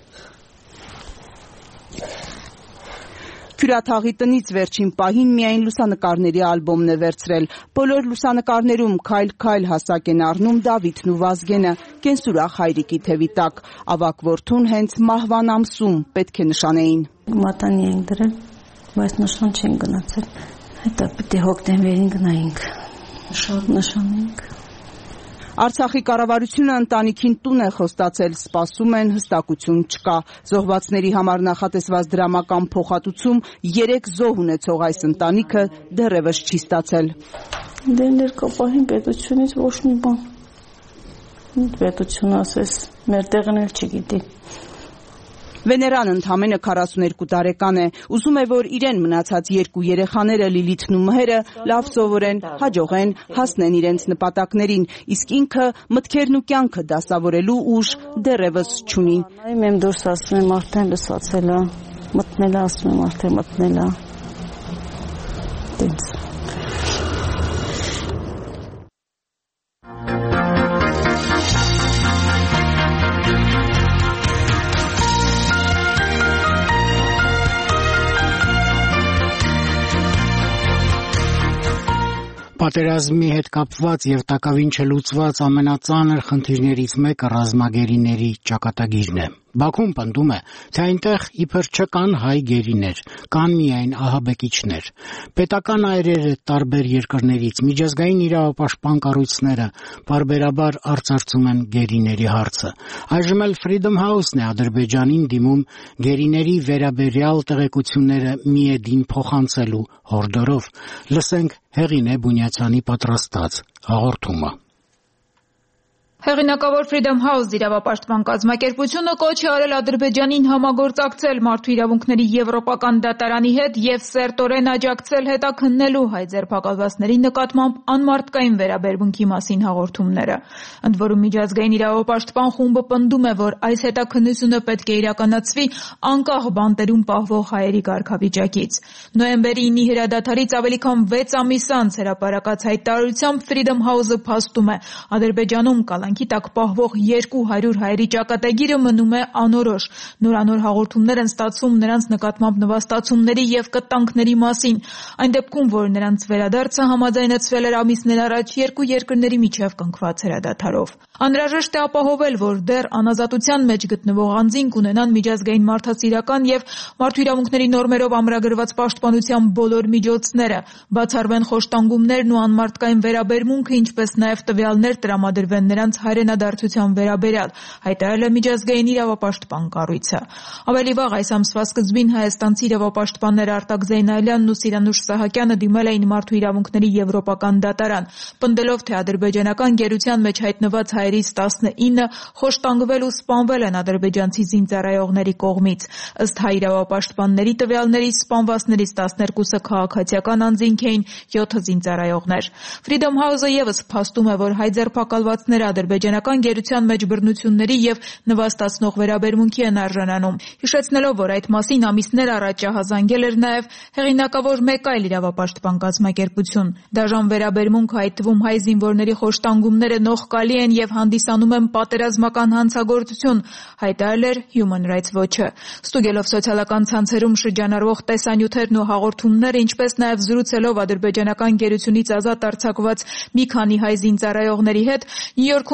Քյուրաթաղի տնից վերջին պահին միայն լուսանկարների ալբոմն է վերցրել։ Բոլոր լուսանկարներում քայլ-քայլ հասակ են առնում Դավիթն ու Վազգենը, կենսուրախ հայրիկի թևի տակ։ Ավագ որդուն հենց մահվան ամսում պետք է նշանեին։ Մատանի ենք դրել, բայց նշան չեն գնացել։ Հետո պիտի հոկտեմբերին գնայինք, նշանենք։ Արցախի կառավարությունը ընտանիքին տուն է խոստացել, սպասում են, հստակություն չկա։ Զոհվածների համար նախատեսված դրամական փոխհատուցում 3 զոհ ունեցող այս ընտանիքը դեռևս չի ստացել։ Դե ներկապահին պետությունից ոչ մի բան։ Պետությունը ասես մեր տեղն էլ չգիտի։ Վեներան ընդամենը 42 տարեկան է, ուզում է, որ իրեն մնացած 2 երեխաները Լիլիթն ու Մհերը լավ սովորեն, հաջողեն, հասնեն իրենց նպատակներին, իսկ ինքը մտքերն ու կյանքը դասավորելու ուժ դեռևս չունի։ Իմ դուրս ասում եմ արդեն լսացել է, մտնել է, ասում եմ արդեն մտնել է։ Տենց։
Պատերազմի հետ կապված եւ տակավին չլուծված ամենածանր խնդիրներից մեկը ռազմագերիների ճակատագիրն է։ Բաքուն պնդում է, թե այնտեղ իբր չկան հայ գերիներ, կան միայն ահաբեկիչներ։ Պետական այրերը տարբեր երկրներից միջազգային իրավապաշտպան կառույցները բարբերաբար արծարծում են գերիների հարցը։ Այժմ էլ Freedom House-ն է Ադրբեջանին դիմում գերիների վերաբերյալ տեղեկությունները միեդին փոխանցելու հորդորով։ Լսենք Հեղինե Բունյացյանի պատրաստած հաղորդումը։
Հեղինակավոր Freedom House իրավապաշտպան կազմակերպությունը կոչ է արել Ադրբեջանին համագործակցել մարդու իրավունքների եվրոպական դատարանի հետ եւ սերտորեն աջակցել հետաքննելու հայ ձերբակալվածների նկատմամբ անմարդկային վերաբերմունքի մասին հաղորդումները։ Ընդ որում միջազգային իրավապաշտպան խումբը պնդում է, որ այս հետաքննությունը պետք է իրականացվի անկախ բանտերում պահվող հայերի կարգավիճակից։ Նոյեմբերի 9-ի հրադադարից ավելի քան 6 ամիս անց հրապարակած հայտարարությամբ Freedom House-ը փաստում է Ադրբեջանում կալանքի տակ պահվող 200 հայերի ճակատագիրը մնում է անորոշ։ Նորանոր հաղորդումներ են ստացվում նրանց նկատմամբ նվաստացումների եւ կտանքների մասին։ Այն դեպքում, որ նրանց վերադարձը համաձայնեցվել էր ամիսներ առաջ 2 երկրների միջև կնքված հրադադարով։ Անհրաժեշտ է ապահովել, որ դեռ անազատության մեջ գտնվող անձին կունենան միջազգային մարդասիրական եւ մարդու իրավունքների նորմերով ամրագրված պաշտպանության բոլոր միջոցները, բացառվեն խոշտանգումներն ու անմարդկային վերաբերմունքը, ինչպես նաեւ տվյալներ տրամադրվեն նրանց հայրենադարձության վերաբերյալ, հայտարարել է միջազգային իրավապաշտպան կառույցը։ Ավելի վաղ այս ամսվա սկզբին հայաստանցի իրավապաշտպաններ Արտակ Զեյնալյանն ու Սիրանուշ Սահակյանը դիմել էին մարդու իրավունքների եվրոպական դատարան, պնդելով, թե ադրբեջանական գերության մեջ հայտնված հայերից 19-ը խոշտանգվել ու սպանվել են ադրբեջանցի զինծառայողների կողմից։ Ըստ հայ իրավապաշտպանների տվյալների սպանվածներից 12-ը քաղաքացիական անձինք էին, 7-ը զինծառայողներ։ Freedom House-ը եւս փաստում է, որ հայ ձերբակալվածները ադրբեջանական գերության մեջ բռնությունների եւ նվաստացնող վերաբերմունքի են արժանանում, հիշեցնելով, որ այդ մասին ամիսներ առաջ ահազանգել էր նաեւ հեղինակավոր մեկ այլ իրավապաշտպան կազմակերպություն։ Դաժան վերաբերմունքը, այդ թվում հայ զինվորների խոշտանգումները նողկալի են եւ հանդիսանում են պատերազմական հանցագործություն, հայտարարել էր Human Rights Watch-ը։ Ստուգելով սոցիալական ցանցերում շրջանառվող տեսանյութերն ու հաղորդումները, ինչպես նաեւ զրուցելով ադրբեջանական գերությունից ազատ արձակված մի քանի հայ զինծառայողների հետ, Նյու Յորքում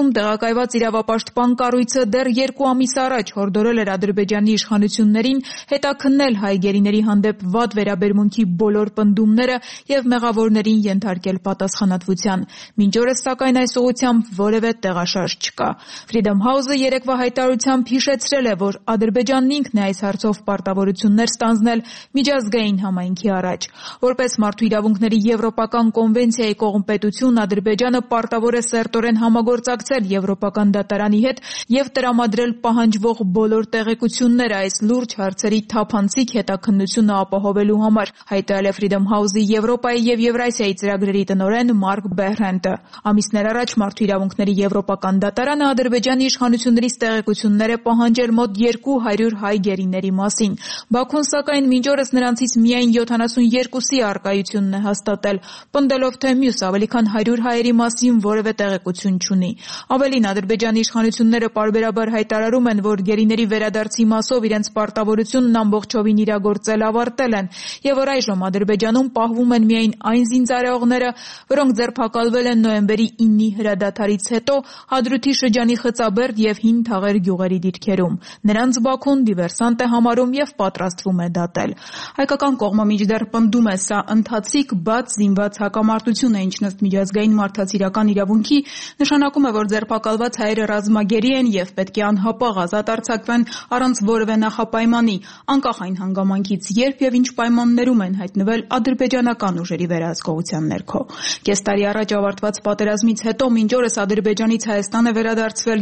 Թբիլիսիում տեղակայված իրավապաշտպան կառույցը դեռ 2 ամիս առաջ հորդորել էր Ադրբեջանի իշխանություններին հետաքննել հայ գերիների հանդեպ վատ վերաբերմունքի բոլոր պնդումները եւ մեղավորներին ենթարկել պատասխանատվության։ Մինչ օրս, սակայն, այս ուղղությամբ որևէ տեղաշարժ չկա։ Freedom House-ը երեկվա հայտարարությամբ հիշեցրել է, որ Ադրբեջանն ինքն է այս հարցով պարտավորություններ ստանձնել միջազգային համայնքի առաջ։ Որպես մարդու իրավունքների եվրոպական կոնվենցիայի կողմպետություն, Ադրբեջանը պարտավոր է սերտորեն համագործակցել Եվրոպական դատարանի հետ եւ տրամադրել պահանջվող բոլոր տեղեկությունները այս լուրջ հարցերի թափանցիկ հետաքննությունը ապահովելու համար, հայտարարել է Freedom House-ի Եվրոպայի եւ Եվրասիայի ծրագրերի տնօրեն Մարկ Բեհրենտը։ Ամիսներ առաջ Մարդու իրավունքների Եվրոպական դատարանը Ադրբեջանի իշխանություններից տեղեկություններ է պահանջել մոտ 200 հայ գերիների մասին։ Բաքուն, սակայն, մինչ օրս նրանցից միայն 72-ի առկայությունն է հաստատել, պնդելով, թե մյուս ավելի քան 100 հայերի մասին որևէ տեղեկություն չունի։ Ավելին, Ադրբեջանի իշխանությունները պարբերաբար հայտարարում են, որ գերիների վերադարձի մասով իրենց պարտավորությունն ամբողջովին իրագործել ավարտել են, եւ որ այժմ Ադրբեջանում պահվում են միայն այն զինծառայողները, որոնք ձերբակալվել են նոյեմբերի 9-ի հրադադարից հետո Հադրութի շրջանի Խծաբերդ եւ Հին Թաղեր գյուղերի դիրքերում։ Նրանց Բաքուն դիվերսանտ է համարում եւ պատրաստվում է դատել։ Հայկական կողմը մինչդեռ պնդում է, սա ընթացիկ բաց զինված հակամարտություն է, ինչն ըստ միջազգային մարդասիրական իրավունքի նշանակում է, որ ձերբակալված հայերը ռազմագերի են եւ պետք է անհապաղ ազատ արձակվեն առանց որևէ նախապայմանի, անկախ այն հանգամանքից, երբ եւ ինչ պայմաններում են հայտնվել ադրբեջանական ուժերի վերահսկողության ներքո։ Կես տարի առաջ ավարտված պատերազմից հետո մինչ օրս Ադրբեջանից Հայաստան է վերադարձվել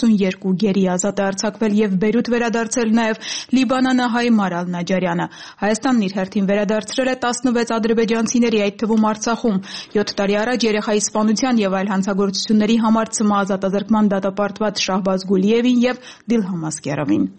72 գերի, ազատ է արձակվել եւ Բեյրութ վերադարձել նաեւ լիբանանահայ Մարալ Նաջարյանը։ Հայաստանն իր հերթին վերադարձրել է 16 ադրբեջանցիների, այդ թվում Արցախում 7 տարի առաջ երեխայի սպանության եւ այլ հանցագործությունների համար ՑՄԱ ազատազրկման դատապարտված Շահբազ Գուլիևին եւ Դիլհամ Ասկերովին։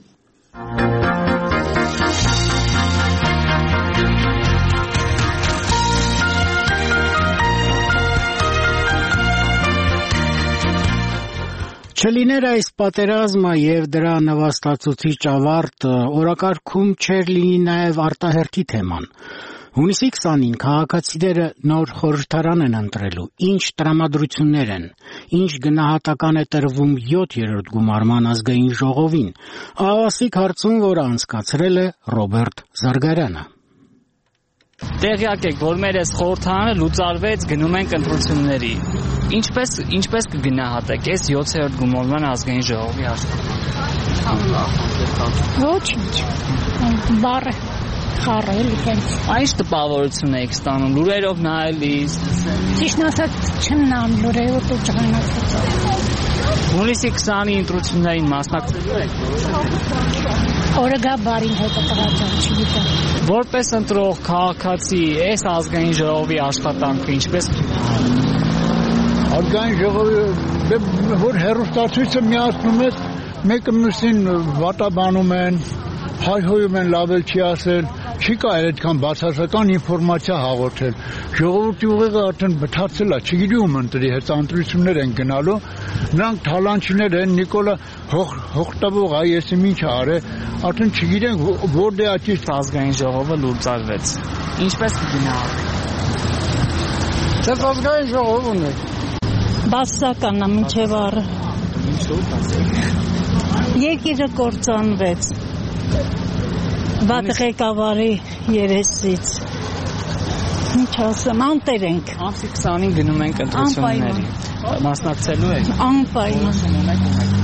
Չլիներ այս պատերազմը եւ դրա նվաստացուցիչ ավարտը, օրակարգում չէր լինի նաեւ արտահերթի թեման։ Հունիսի 20-ին քաղաքացիները նոր խորհրդարան են ընտրելու, ինչ տրամադրություններ են, ինչ գնահատական է տրվում 7-րդ գումարման ազգային ժողովին, ահավասիկ հարցում, որը անցկացրել է Ռոբերտ Զարգարյանը։
Տեղյակ եք, որ մեր այս խորհրդարանը լուծարվեց, գնում ենք ընտրությունների։ Ինչպես կգնահատեք այս 7-րդ գումարման ազգային ժողովի աշխատանքը։
Ոչինչ։ Բառը խառել ինձ։
Այս տպավորություն եք ստանում, լուրերով նայելիս։
Ճիշտ ասած, չնամ լուրերով ու ճանաչած։
Հունիսի 20-ի ընտրություններին մասնակցելու եք։
Օրը գա բարին հետը տղաճան, չգիտեմ։
Որպես ընտրող քաղաքացի, այս ազգային ժողովի աշխատանքը ինչպես
ազգային ժողովի որ հերոստացույցը միացնում է, մեկը մյուսին վատաբանում են, հայհոյում են, լավ էլ չի ասել, չի կարելի այդքան բացասական ինֆորմացիա հաղորդել։ Ժողովրդի ուղեղը արդեն բթացել է, չգիտի ում ընտրի, հենց ընտրություններ են գնալու, նրանք թալանչիներ են, Նիկոլա հողտավող այսը ինչ արե, արդեն չգիտեն որտե աճից
ազգային ժողովը լուծարվեց։ Ինչպես կգնահատեք։
Ձեզ ազգային ժողով ունեք։
Բացասական է մինչև առը։ Երկիրը կործանվեց։ Վատ ղեկավարի երեսից։ Ինչ ասեմ, անտեր ենք։
Ամսի 20-ին գնում ենք ընտրությունների։ Մասնակցելու եք։
Անպայման։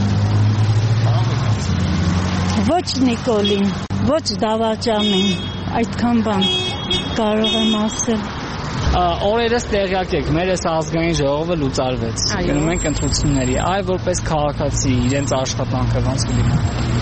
Ոչ Նիկոլին, ոչ Դավաճանին, այդքան բան կարող եմ ասել։
Օրերս տեղյակ եք, մեր այս ազգային ժողովը լուծարվեց։ Գնում ենք ընտրությունների։ Այ որպես քաղաքացի իրենց աշխատանքը ոնց կլինի։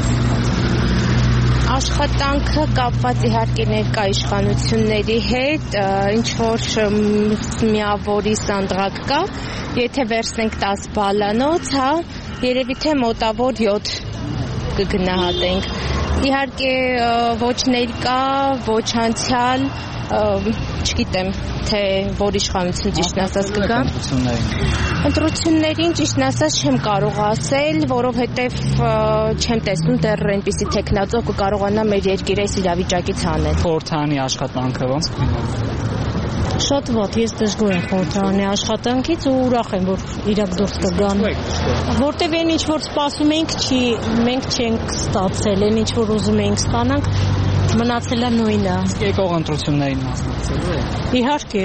Աշխատանքը կապված իհարկե ներկա իշխանությունների հետ, ինչ որ միավորի սանդղակ կա, եթե վերցնենք 10 բալանոց, հա, երևի թե մոտավոր 7 կգնահատենք։ Իհարկե ոչ ներկա, ոչ անցյալ, չգիտեմ, թե որ իշխանություն ճիշտ ասած կգա։ Ընտրություններին ճիշտ ասած չեմ կարող ասել, որովհետև չեմ տեսնում դեռ այնպիսի տեխնացով կկարողանա մեր երկիրը այս իրավիճակից հանել։
Խորհրդարանի աշխատանքը ոնց կլինի։
Շատ վատ, ես դժգոհ եմ խորհրդարանի աշխատանքից ու ուրախ եմ, որ իրաք դուրս կգան։ Որտեւ այն ինչ որ սպասում էինք, մենք չենք ստացել, այն ինչ որ ուզում էինք ստանանք, մնացել է նույնը։
Եկող ընտրություններին մասնակցելու եք։
Իհարկե։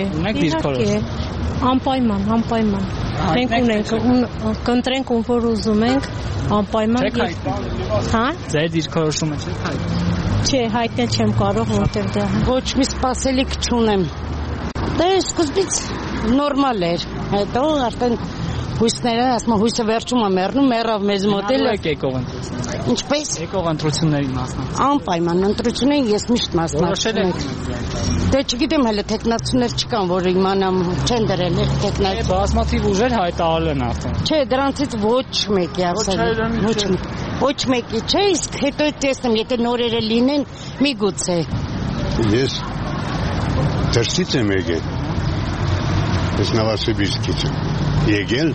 Անպայման։ Մենք ունենք, կընտրենք ում որ ուզում ենք, անպայման։ Հա?
Ձեր դիրքորոշումը չեք հայտնել։
Չէ, հայտնել չեմ կարող, որտեղ դա։
Ոչ մի սպասելիք չունեմ։ Դա սկզբից նորմալ էր։ Հետո արդեն հույսները, ասում հույսը վերջում է մեռնում, մեռավ մեզ մոտ էլ։
Եկող ընտրություններին։
Ինչպես?
Եկող ընտրություններին մասնակցել։
Անպայման ընտրություններին ես միշտ մասնակցել եմ։ Դե չգիտեմ հələ տեխնացուներ չկան, որ իմանամ չեն դրել տեխնացու։
Բազմաթիվ ուժեր հայտարարել են արդեն։
Չէ, դրանցից ոչ մեկի ասել։ Ոչ մեկի, չէ, իսկ հետո տեսնեմ, եթե նորերը լինեն, միգուցե։
Ես դրսից եմ եկել։ Ես Նովոսիբիրսկից եմ եկել,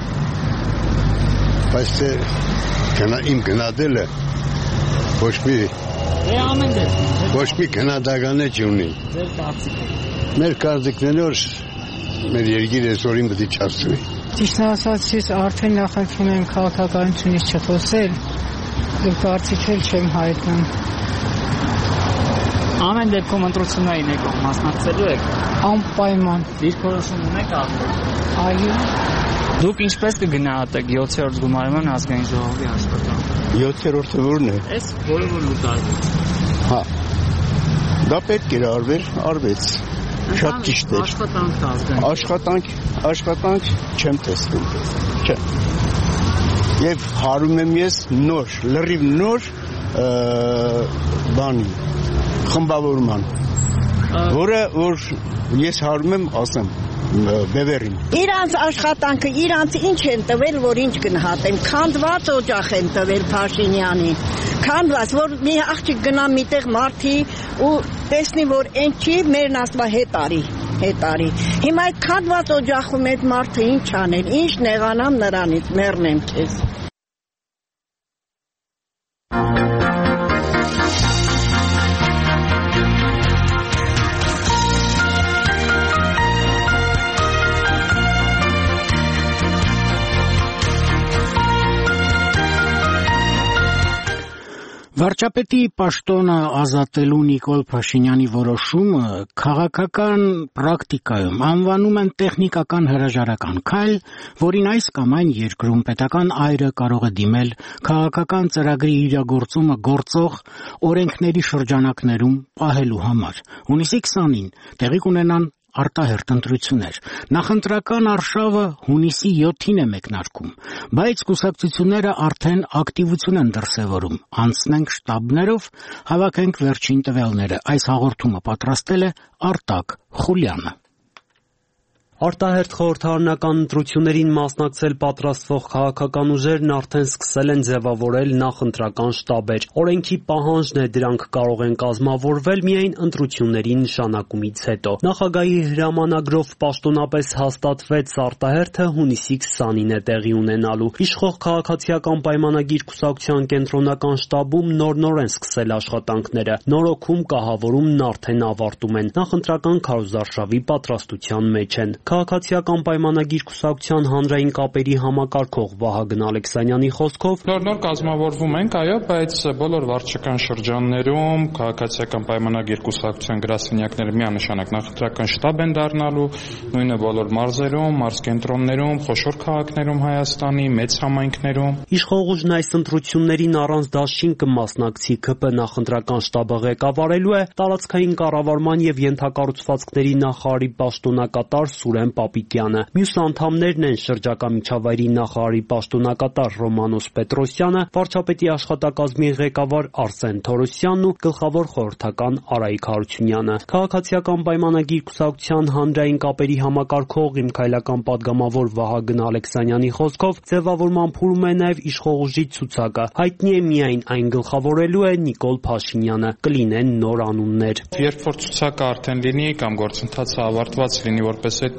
բայց իմ գնադելը ոչ մի գնադականը չունի։ Մեր կարծիքներով մեր երկիրը այսօրին պետք է չարծվի։
Ճիշտ ասած, ես արդեն նախընտրում եմ քաղաքականությունից չխոսել, եւ կարծիք էլ չեմ հայտնում։
Ամեն դեպքում ընտրություններին եք մասնակցելու եք։
Անպայման։
Դիրքորոշում ունեք արդեն։
Այո։
Դուք ինչպես կգնահատեք 7-րդ գումարման ազգային ժողովի աշխատանքը։
7-րդը որն է։
Էս որը որ լուծարվեց։
Հա։ Դա պետք էր արվեց։ Շատ ճիշտ է։ Աշխատանք չեմ տեսնում։ Չէ։ Եվ հարում եմ ես լրիվ նոր բանի խմբավորման, որը որ ես հարում եմ ասեմ բևերին։
Իրանց աշխատանքը, իրանց ինչ են տվել, որ ինչ գնահատեմ, քանդված օջախ են տվել Փաշինյանին, քանդված, որ մի աղջիկ գնա միտեղ մարդի ու տեսնի, որ այն չի, մերն ասма հետ արի։ Հիմա այդ քանդված օջախում այդ մարդը ինչ անել, ինչ նեղանամ նրանից, մեռնեմ քեզ։
Վարչապետի պաշտոնը ազատելու Նիկոլ Փաշինյանի որոշումը քաղաքական պրակտիկայում անվանում են տեխնիկական հրաժարական քայլ, որին այս կամ այն երկրում պետական այրը կարող է դիմել քաղաքական ծրագրի իրագործումը գործող օրենքների շրջանակներում պահելու համար։ Հունիսի 20-ին տեղի կունենան արտահերթ ընտրություններ։ Նախընտրական արշավը հունիսի 7-ին է մեկնարկում, բայց կուսակցությունները արդեն ակտիվություն են դրսևորում։ Անցնենք շտաբներով, հավաքենք վերջին տվյալները։ Այս հաղորդումը պատրաստել է Արտակ Խուլյանը։
Արտահերթ խորհրդարանական ընտրություններին մասնակցել պատրաստվող քաղաքական ուժերն արդեն սկսել են ձևավորել նախընտրական շտաբեր։ Օրենքի պահանջն է դրանք կարող են կազմավորվել միայն ընտրությունների նշանակումից հետո։ Նախագահի հրամանագրով պաշտոնապես հաստատվեց արտահերթը հունիսի 20-ին է տեղի ունենալու։ Իշխող քաղաքացիական պայմանագիր կուսակցության կենտրոնական շտաբում նոր-նոր են սկսել աշխատանքները։ Նորոգում կահավորումն արդեն ավարտում են։ Նախընտրական քարոզարշավի պատրաստության մեջ են։ Քաղաքացիական պայմանագիր կուսակցության հանրային կապերի համակարգող Վահագն Ալեքսանյանի խոսքով
նոր կազմավորվում ենք, այո, բայց բոլոր վարչական շրջաններում քաղաքացիական պայմանագիր կուսակցության գրասենյակները միանշանակ նախընտրական շտաբ են դառնալու, նույնը բոլոր մարզերում, մարզկենտրոններում, խոշոր քաղաքներում Հայաստանի, մեծ համայնքներում։
Իշխող ուժն այս ընտրություններին առանց դաշին կմասնակցի ԿՊ նախընտրական շտաբը ղեկավարելու է տարածքային կառավարման եւ ենթակառուցվածքների նախարարի պաշտոնակատար Սուրեն Պապիկյանը։ Մյուս անդամներն են շրջակա միջավայրի նախարարի պաշտոնակատար Ռոմանոս Պետրոսյանը, վարչապետի աշխատակազմի ղեկավար Արսեն Թորոսյանն ու գլխավոր խորհրդական Արայիկ Հարությունյանը։ Քաղաքացիական պայմանագիր կուսակցության հանրային կապերի համակարգող իմքայլական падգամավոր Վահագն Ալեքսանյանի խոսքով ձևավորման փուլում է նաև իշխող ուժի ցուցակը։ Հայտնի է միայն այն գլխավորելու է Նիկոլ Փաշինյանը։ Կլինեն նոր անուններ։
Երբ որ ցուցակը արդեն լինի կամ գործընթացը ավարտված լինի որպես այդ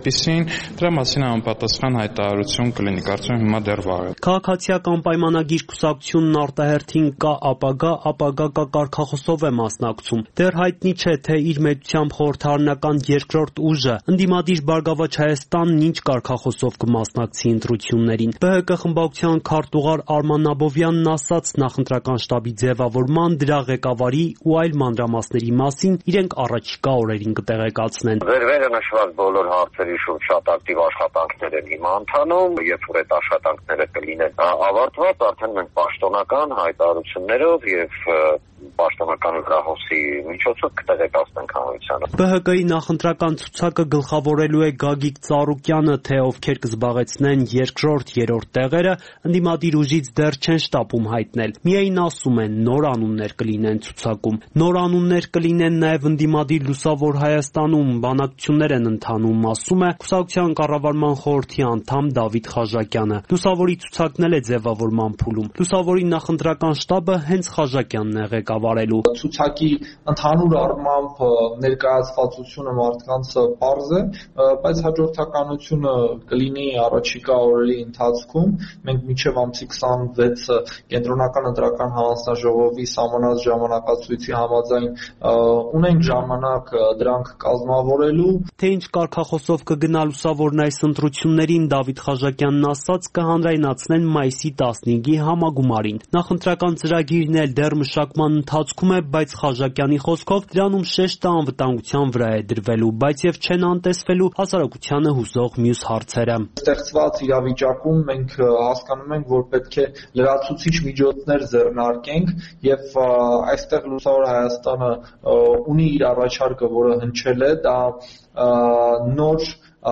այդպիսին, դրա մասին համապատասխան հայտարարություն կլինի, կարծում եմ հիմա դեռ վաղ է։
Քաղաքացիական պայմանագիր կուսակցությունն արտահերթին կա ապագա կա կարգախոսով է մասնակցում։ Դեռ հայտնի չէ, թե իր մեծությամբ խորհրդարանական երկրորդ ուժը ընդդիմադիր Բարգավաճ Հայաստանն ինչ կարգախոսով կմասնակցի ընտրություններին։ ԲՀԿ խմբակցության քարտուղար Արման Աբովյանն ասաց նախընտրական շտաբի ձևավորման, դրա ղեկավարի ու այլ մանրամասների մասին իրենք առաջիկա օրերին կտեղեկացնեն։
Վերևերը նշված բոլոր հարցերի շուրջ շատ ակտիվ աշխատանքներ են հիմա ընթանում, երբ որ այդ աշխատանքները կլինեն ավարտված, արդեն մենք պաշտոնական հայտարարություններով եւ պաշտոնական հրահոսի միջոցով կտեղեկացնենք հանրությանը։
ԲՀԿ-ի նախընտրական ցուցակը գլխավորելու է Գագիկ Ծառուկյանը, թե ովքեր կզբաղեցնեն երկրորդ, երրորդ տեղերը, ընդդիմադիր ուժից դեռ չեն շտապում հայտնել։ Միայն ասում են նոր անուններ կլինեն ցուցակում։ Նոր անուններ կլինեն նաև ընդդիմադիր Լուսավոր Հայաստանում, բանակցություններ են ընթանում, ասում է կուսակցության կառավարման խորհրդի անդամ Դավիթ Խաժակյանը։ Լուսավորի ցուցակն էլ է ձևավորման փուլում։ Լուսավորի նախընտրական շտաբը հենց Խաժակյանն է ղեկավարելու։
Ցուցակի ընդհանուր առմամբ ներկայացվածությունը մարդկանց պարզ է, բայց հաջորդականությունը կլինի առաջիկա օրերի ընթացքում։ Մենք մինչև ամսի 26-ը կենտրոնական ընտրական հանձնաժողովի սահմանած ժամանակացույցի համաձայն ունենք ժամանակ դրանք կազմավորելու։
Թե ինչ կարգախոսով կգնա Լուսավորն այս ընտրություններին, Դավիթ Խաժակյանն ասաց, կհանրայնացնեն մայիսի 15-ի համագումարին։ Նախընտրական ծրագիրն էլ դեռ մշակման ընթացքում է, բայց Խաժակյանի խոսքով դրանում շեշտը անվտանգության վրա է դրվելու, բայց եւ չեն անտեսվելու հասարակությանը հուզող մյուս հարցերը։
Ստեղծված իրավիճակում մենք հասկանում ենք, որ պետք է լրացուցիչ միջոցներ ձեռնարկենք եւ այստեղ Լուսավոր Հայաստանը ունի իր առաջարկը, որը հնչել է, դա նոր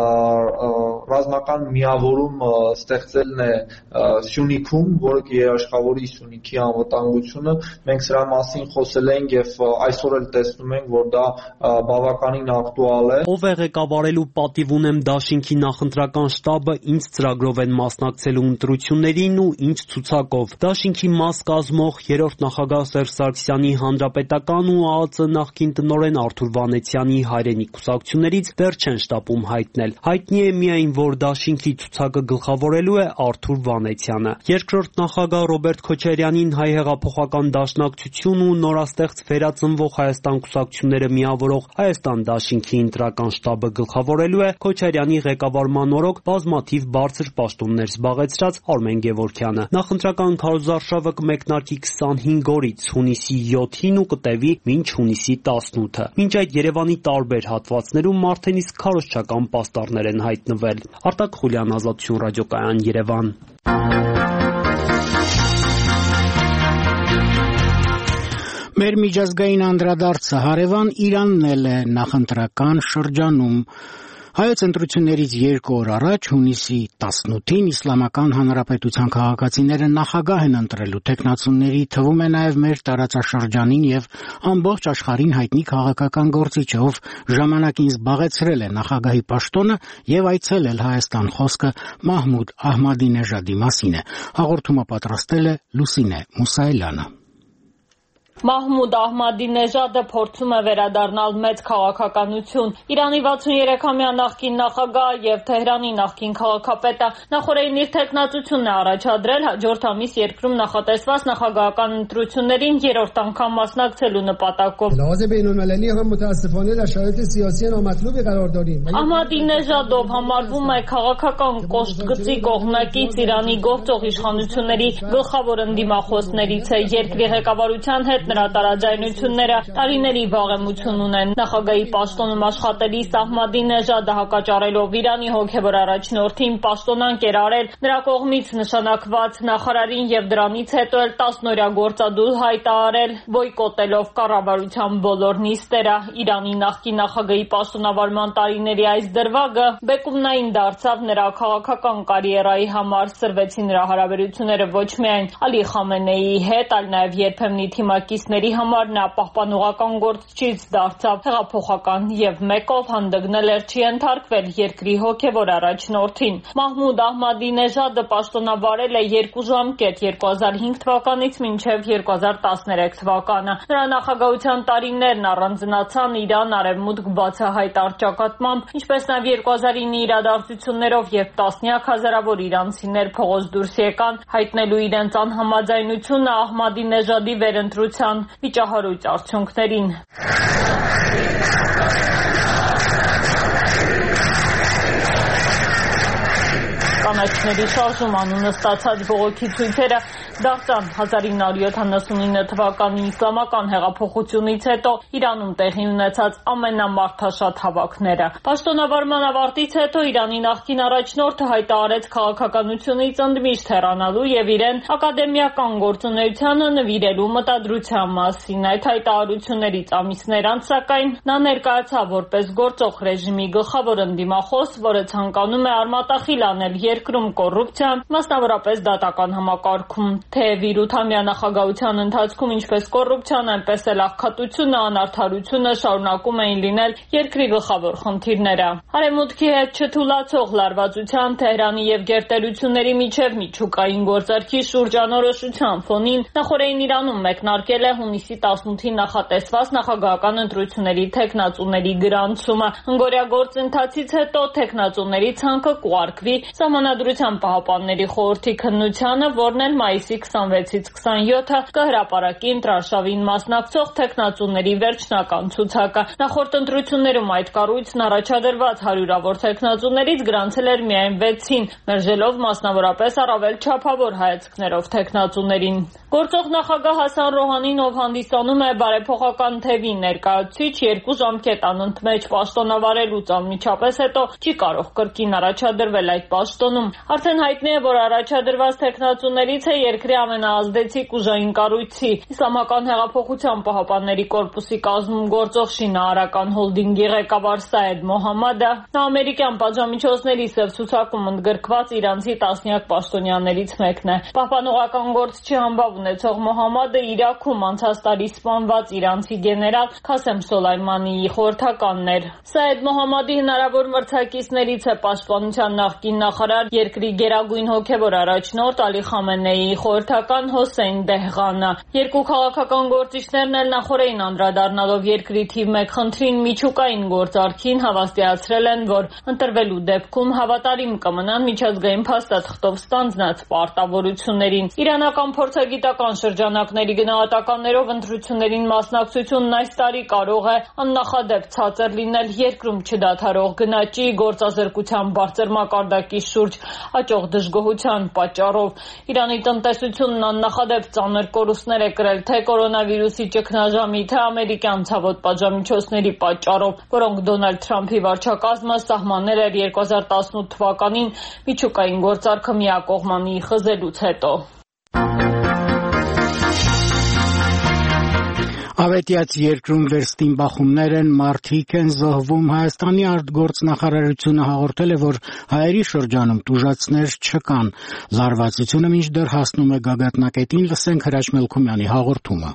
ռազմական միավորում ստեղծելն է Սյունիքում, որը կերաշխավորի Սյունիքի անվտանգությունը։ Մենք սրա մասին խոսել ենք եւ այսօր էլ տեսնում ենք, որ դա բավականին ակտուալ է։
Ով է ղեկավարելու պատիվ ունեմ Դաշինքի նախընտրական շտաբը, ինչ ծրագրով են մասնակցելու ընտրություններին ու ինչ ցուցակով։ Դաշինքի մաս կազմող երրորդ նախագահ Սերժ Սարգսյանի Հանրապետական ու ԱԱԾ նախկին տնօրեն Արթուր Վանեցյանի հայրենի կուսակցություններից դեռ չեն շտապում հայտնել։ Հայտնի է միայն, որ Դաշինքի ցուցակը գլխավորելու է Արթուր Վանեցյանը։ Երկրորդ նախագահ Ռոբերտ Քոչարյանին Հայ հեղափոխական դաշնակցություն ու նորաստեղծ վերածնվող Հայաստան կուսակցությունները միավորող Հայաստան Դաշինքի ընտրական շտաբը գլխավորելու է Քոչարյանի ղեկավարման օրոք բազմաթիվ բարձր պաշտոններ զբաղեցրած Արմեն Գևորգյանը։ Նախընտրական քարոզարշավը կմեկնարկի 25 օրից հունիսի 7-ին ու կտևի մինչ հունիսի 18-ը։ Մինչ այդ Երևանի տարբեր հատվածներում արդեն իսկ քարոզչական պաստառներ են հայտնվել։ Արտակ Խուլյան, Ազատություն ռադիոկայան, Երևան։
Մեր միջազգային անդրադարձը հարևան Իրանն էլ է նախընտրական շրջանում։ Հայոց ընտրություններից 2 օր առաջ հունիսի 18-ին Իսլամական Հանրապետության քաղաքացիները նախագահ են ընտրելու։ Տեխնացուների թվում է նաև մեր տարածաշրջանին եւ ամբողջ աշխարհին հայտնի քաղաքական գործիչը, ով ժամանակին զբաղեցրել է նախագահի պաշտոնը եւ այցելել Հայաստան։ Խոսքը Մահմուդ Ահմադինեժադի մասին է։ Հաղորդումը պատրաստել է Լուսինե Մուսայելյանը։
Մահմուդ Ահմադինեժադը փորձում է վերադառնալ մեծ քաղաքականություն։ Իրանի 63-ամյա նախկին նախագահ եւ Թեհրանի նախկին քաղաքապետը նախորդին իր տեխնացությունն է առաջադրել հաջորդ ամիս երկրում նախատեսված նախագահական ընտրություններին երրորդ անգամ մասնակցելու նպատակով։ Ահմադինեժադով համարվում է քաղաքական կոշտգծի կողմնակից Իրանի գործող իշխանությունների գլխավոր ընդդիմախոսներից է։ Երկրի ղեկավարության հետ նրա տարաձայնությունները տարիների վաղեմություն ունեն։ Նախագահի պաշտոնում աշխատելիս Ահմադինեժադը հակաճառելով Իրանի հոգևոր առաջնորդին պաշտոնանկ էր արել նրա կողմից նշանակված նախարարին եւ դրանից հետո էլ 10-օրյա գործադուլ հայտարարել, բոյկոտելով կառավարության բոլոր նիստերը։ Իրանի նախկին նախագահի պաշտոնավարման տարիների այս դրվագը բեկումնային դարձավ նրա քաղաքական կարիերայի համար։ Սրվեցին նրա հարաբերությունները ոչ միայն Ալի Խամենեիի հետ, այլ նաեւ երբեմնի թիմակի զրուցակիցների համար նա պահպանողական գործչից դարձավ հեղափոխական եւ մեկով հանդգնել էր չենթարկվել երկրի հոգեվոր առաջնորդին։ Մահմուդ Ահմադինեժադը պաշտոնավարել է 2 ժամկետ 2005 թվականից մինչև 2013 թվականը։ Նրա նախագահության տարիներն առանձնացան Իրան-Արևմուտք բացահայտ առճակատմամբ, ինչպես նաև 2009 իրադարձություններով, երբ տասնյակ հազարավոր իրանցիներ փողոց դուրս եկան հայտնելու իրենց անհամաձայնությունը Ահմադինեժադի վերընտրության վիճահարույց արդյունքներին։ Կանաչների շարժում անունը ստացած բողոքի ցույցերը դարձան 1979 թվականի իսլամական հեղափոխությունից հետո Իրանում տեղի ունեցած ամենամարդաշատ հավաքները։ Պաշտոնավարման ավարտից հետո Իրանի նախկին առաջնորդը հայտարարեց քաղաքականությունից ընդմիշտ հեռանալու եւ իրեն ակադեմիական գործունեությանը նվիրելու մտադրության մասին։ Այդ հայտարարություններից ամիսներ անց սակայն նա ներկայացավ որպես գործող ռեժիմի գլխավոր ընդդիմախոս, որը ցանկանում է արմատախիլ անել երկրում կոռուպցիան, մասնավորապես դատական համակարգում։ Թեև իր 8-ամյա նախագահության ընթացքում ինչպես կոռուպցիան, այնպես էլ աղքատությունը, անարդարությունը շարունակում էին լինել երկրի գլխավոր խնդիրները։ Արևմուտքի հետ չթուլացող լարվածության, Թեհրանի եւ գերտերությունների միջև միջուկային գործարքի շուրջ անորոշության ֆոնին նախորդային Իրանում մեկնարկել է հունիսի 18-ին նախատեսված նախագահական ընտրությունների թեկնածուների գրանցումը։ Հնգօրյա գործընթացից հետո թեկնածուների ցանկը կուղարկվի Սահմանադրության պահապանների խորհրդի քննությանը, որն էլ մայիսի 26-ից 27-ը կհրապարակի ընտրարշավին մասնակցող թեկնածուների վերջնական ցուցակը։ Նախորդ ընտրություններում այդ կառույցն առաջադրված հարյուրավոր թեկնածուներից գրանցել էր միայն 6-ին, մերժելով մասնավորապես առավել չափավոր հայացքներով թեկնածուներին։ Գործող նախագահ Հասան Ռոհանին, ով հանդիսանում է բարեփոխական թևի ներկայացուցիչ, 2 ժամկետ անընդմեջ պաշտոնավարելուց անմիջապես հետո չի կարող կրկին առաջադրվել այդ պաշտոնում։ Արդեն հայտնի է, որ առաջադրված թեկնածուներից է երկրի ամենաազդեցիկ ուժային կառույցի Իսլամական հեղափոխության պահապանների կորպուսի կազմում գործող շինարարական հոլդինգի ղեկավար Սայեդ Մոհամմադը։ Նա ամերիկյան պատժամիջոցների սև ցուցակում ընդգրկված իրանցի տասնյակ պաշտոնյաներից մեկն է։ Պահպանողական գործչի համբավ ունեցող Մոհամմադը Իրաքում անցած տարի սպանված իրանցի գեներալ Քասեմ Սոլայմանիի խորհրդականն էր։ Սայեդ Մոհամմադի հնարավոր մրցակիցներից է պաշտպանության նախկին նախարար, երկրի գերագույն հոգևոր առաջնորդ Ալի Խամենեիի խորհրդական Հոսեյն Դեհղանը։ Երկու քաղաքական գործիչներն էլ նախորդին անդրադառնալով երկրի թիվ 1 խնդրին միջուկային գործարքին հավաստիացրել են, որ ընտրվելու դեպքում հավատարիմ կմնան միջազգային փաստաթղթով ստանձնած պարտավորություններին։ Իրանական փորձագիտական շրջանակների գնահատականներով ընտրություններին մասնակցությունն այս տարի կարող է աննախադեպ ցածր լինել երկրում չդադարող գնաճի, գործազրկության բարձր մակարդակի շուրջ աճող դժգոհության պատճառով։ Իրանի տնտեսությունն աննախադեպ ծանր կորուստներ է կրել թե կորոնավիրուսի ճգնաժամի, թե ամերիկյան ցավոտ պատժամիջոցների պատճառով, որոնք Դոնալդ Թրամփի վարչակազմը սահմանել էր 2018 թվականին միջուկային գործարքը միակողմանի խզելուց հետո։
Ավետյաց երկրում վերստին բախումներ են, մարդիկ են զոհվում։ Հայաստանի արտգործնախարարությունը հաղորդել է, որ հայերի շրջանում տուժածներ չկան։ Լարվածությունը մինչդեռ հասնում է գագաթնակետին, լսենք Հրաչ Մելքումյանի հաղորդումը։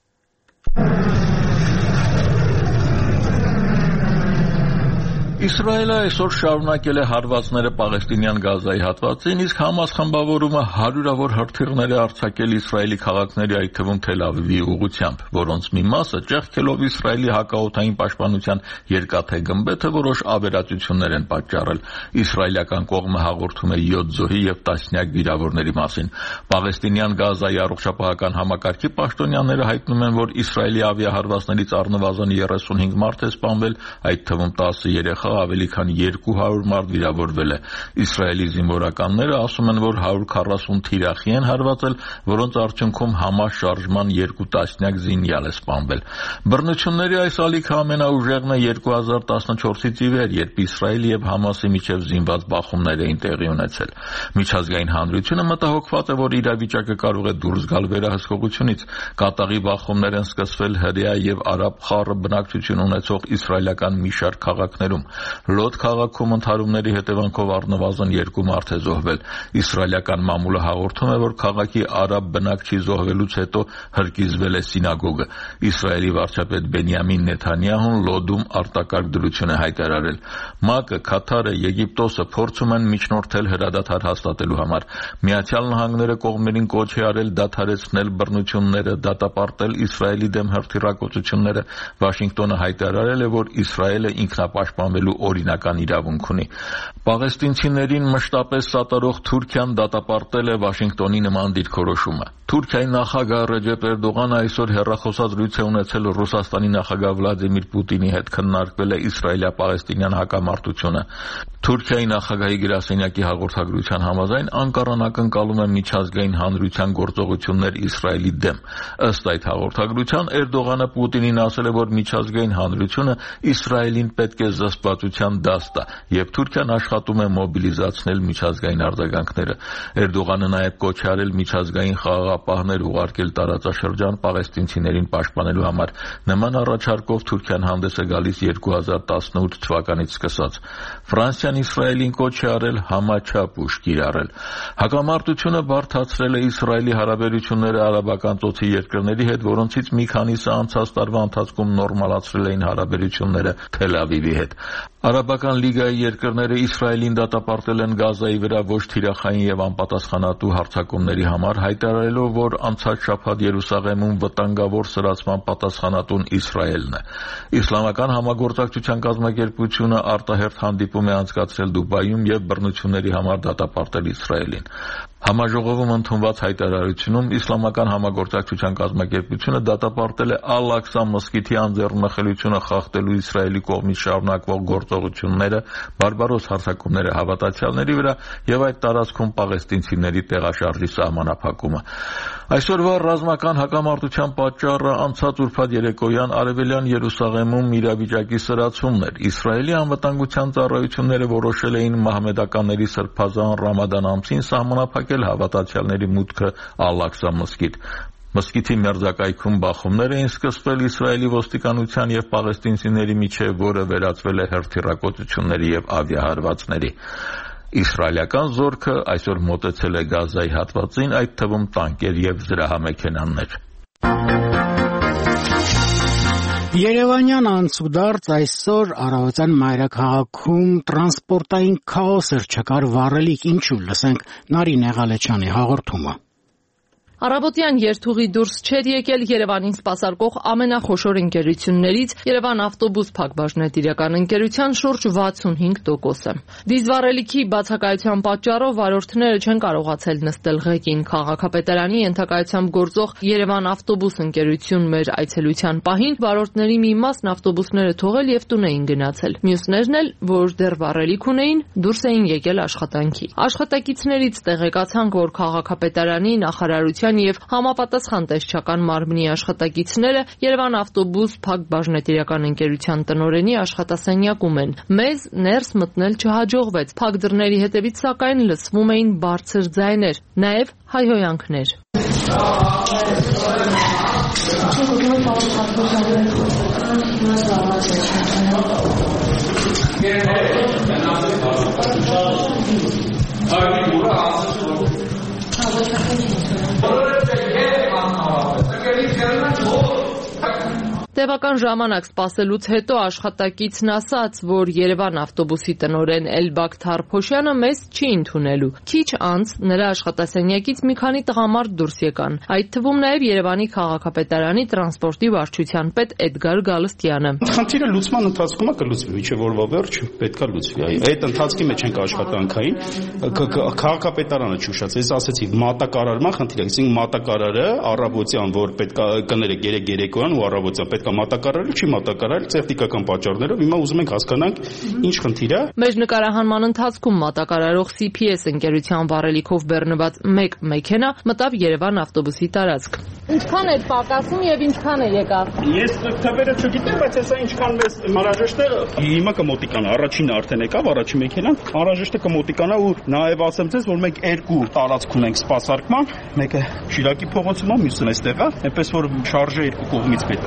Իսրայելը այսօր շարունակել է հարվածները Պաղեստինյան Գազայի հատվածին, իսկ Համաս խմբավորումը հարյուրավոր հրթիռներ է արձակել Իսրայելի քաղաքների, այդ թվում Թել Ավիվի ուղղությամբ, որոնց մի մասը ճեղքելով Իսրայելի հակաօդային պաշտպանության երկաթե գմբեթը որոշ ավերածություններ են պատճառել։ Իսրայելական կողմը հաղորդում է 7 զոհի եւ տասնյակ վիրավորների մասին։ Պաղեստինյան Գազայի առողջապահական համակարգի պաշտոնյաները հայտնում են, որ Իսրայելի ավիահարվածներից առնվազն 35 մարդ է սպանվել, այդ թվում 10 երեխա, ավելի քան 200 մարդ վիրավորվել է։ Իսրայելի զինվորականները ասում են, որ 140 թիրախի են հարվածել, որոնց արդյունքում Համաս շարժման 2 տասնյակ զինյալ է սպանվել։ Բռնությունների այս ալիքը ամենաուժեղն է 2014-ից ի վեր, երբ Իսրայելի եւ Համասի միջև զինված բախումներ էին տեղի ունեցել։ Միջազգային հանրությունը մտահոգված է, որ իրավիճակը կարող է դուրս գալ վերահսկողությունից։ Կատաղի բախումներ են սկսվել հրեա եւ արաբ խառը բնակչություն ունեցող իսրայելական մի շարք քաղաքներում։ Լոդ քաղաքում ընդհարումների հետևանքով առնվազն 2 մարդ է զոհվել։ Իսրայելական մամուլը հաղորդում է, որ քաղաքի արաբ բնակչի զոհվելուց հետո հրկիզվել է սինագոգը։ Իսրայելի վարչապետ Բենյամին Նեթանյահուն Լոդում արտակարգ դրություն է հայտարարել։ ՄԱԿ-ը, Քաթարը, Եգիպտոսը փորձում են միջնորդել հրադադար հաստատելու համար։ Միացյալ Նահանգները կողմերին կոչ է արել դադարեցնել բռնությունները, դատապարտել Իսրայելի դեմ հրթիռակոծությունները։ Վաշինգտոնը հայտարարել է, որ Իսրայելը ինքնապաշտպանվելու օրինական իրավունք ունի։ Պաղեստինցիներին մշտապես սատարող Թուրքիան դատապարտել է Վաշինգտոնի նման դիրքորոշումը։ Թուրքիայի նախագահ Ռեջեփ Էրդողանը այսօր հեռախոսազրույց է ունեցել Ռուսաստանի նախագահ Վլադիմիր Պուտինի հետ, քննարկվել է իսրայելա-պաղեստինյան հակամարտությունը։ Թուրքիայի նախագահի գրասենյակի հաղորդագրության համաձայն Անկարան ակնկալում է միջազգային հանրության գործողություններ Իսրայելի դեմ։ Ըստ այդ հաղորդագրության Էրդողանը Պուտինին ասել է, որ միջազգային հանրությունը Իսրայելին պետք է զսպվածության դաս տա, եւ Թուրքիան աշխատում է մոբիլիզացնել միջազգային արձագանքները։ Էրդողանը նաև կոչ է արել միջազգային խաղաղապահներ ուղարկել տարածաշրջան պաղեստինցիներին պաշտպանելու համար։ Նման առաջարկով Թուրքիան հանդես է գալիս 2018 թվականից սկսած։ Ֆրանսիան Իսրայելին կոչ է արել համաչափ ուժ կիրառել։ Հակամարտությունը բարդացրել է Իսրայելի հարաբերությունները արաբական ծոցի երկրների հետ, որոնցից մի քանիսը անցած տարվա ընթացքում նորմալացրել էին հարաբերությունները Թել Ավիվի հետ։ Արաբական լիգայի երկրները Իսրայելին դատապարտել են Գազայի վրա ոչ թիրախային եւ անպատասխանատու հարձակումների համար, հայտարարելով, որ անցած շաբաթ Երուսաղեմում վտանգավոր սրացման պատասխանատուն Իսրայելն է։ Իսլամական համագործակցության կազմակերպությունը արտահերթ հանդիպում է անցկացրել Դուբայում եւ բռնությունների համար դատապարտել Իսրայելին։ Համաժողովում ընդունված հայտարարությունում Իսլամական համագործակցության կազմակերպությունը դատապարտել է Ալ-Աղսա մզկիթի անձեռնմխելիությունը խախտելու Իսրայելի կողմից շարունակվող գործողությունները, բարբարոս հարձակումները հավատացյալների վրա եւ այդ տարածքում պաղեստինցիների տեղաշարժի սահմանափակումը։ Այսօրվա ռազմական հակամարտության պատճառը անցած ուրբաթ երեկոյան արևելյան Երուսաղեմում իրավիճակի սրացումն էր։ Իսրայելի անվտանգության ծառայությունները որոշել էին մահմեդականների սրբազան Ռամադան ամսին սահմանափակել հավատացյալների մուտքը Ալ-Աղսա մզկիթ։ Մզկիթի մերձակայքում բախումներ էին սկսվել Իսրայելի ոստիկանության եւ պաղեստինցիների միջեւ, որը վերածվել է հրթիռակոծությունների եւ ավիահարվածների։ Իսրայելական զորքը այսօր մոտեցել է Գազայի հատվածին, այդ թվում տանկեր եւ զրահամեքենաներ։
Երևանյան անցուդարձ այսօր առավոտյան մայրաքաղաքում տրանսպորտային քաոս էր, չկար վառելիք, ինչու լսենք Նարինե Ղալեչյանի հաղորդումը։
Առավոտյան երթուղի դուրս չէր եկել Երևանին սպասարկող ամենախոշոր ընկերություններից Երևան ավտոբուս փակbaşնետիրական ընկերության շուրջ 65%-ը։ Դիզվառելիքի բացակայության պատճառով վարորդները չեն կարողացել նստել ղեկին։ Քաղաքապետարանի ենթակայությամբ գործող Երևան ավտոբուս ընկերություն մեր այցելության պահին վարորդների մի մասն ավտոբուսները թողել եւ տուն էին գնացել։ Մյուսներն էլ, որ դեռ վառելիք ունեին, դուրս էին եկել աշխատանքի։ Աշխատակիցներից տեղեկացանք, որ քաղաքապետարանի նախարարության եւ համապատասխան տեսչական մարմնի աշխատակիցները Երևան ավտոբուս փակbaşնետիրական ընկերության տնօրենի աշխատասենյակում են։ Մեզ ներս մտնել չհաջողվեց։ Փակ դռների հետևից սակայն լսվում էին բարձր ձայներ, նաեւ հայհոյանքներ։ Տևական ժամանակ սպասելուց հետո աշխատակիցն ասաց, որ Երևան ավտոբուսի տնօրեն Էլբակ Թարփոշյանը մեզ չի ընդունելու։ Քիչ անց նրա աշխատասենյակից մի քանի տղամարդ դուրս եկան, այդ թվում նաև Երևանի քաղաքապետարանի տրանսպորտի վարչության պետ Էդգար Գալստյանը։
Խնդիրը լուծման ընթացքում է կլուծվի, միջև օրվա վերջ պետքա լուծվի։ Այդ ընթացքի մեջ ենք աշխատանքային, քաղաքապետարանը չուշաց, ես ասացի մատակարարման խնդիր է, այսինքն մատակարարը առավոտյան, որ պետք է կներեք երեկոյան ու առավոտյան պետք է մատակարարել, չի մատակարարել տեխնիկական պատճառներով, հիմա ուզում ենք հասկանանք ինչ խնդիր է։
Մեր նկարահանման ընթացքում մատակարարող CPS ընկերության վառելիքով բեռնված մեկ մեքենա մտավ Երևան ավտոբուսի տարածք։ Ինչքան է պակասում եւ ինչքան է եկավ։
Ես թվերը չգիտեմ, բայց հեսա ինչքան մեզ անհրաժեշտ է, հիմա կմոտիկանա, առաջինը արդեն եկավ, առաջին մեքենան, անհրաժեշտ է կմոտիկանա ու նաեւ ասեմ ձեզ, որ մենք երկու տարածք ունենք սպասարկման, մեկը Շիրակի փողոցում է, մյուսն այստեղ է, այնպես որ շարժը երկու կողմից պետք է լինի։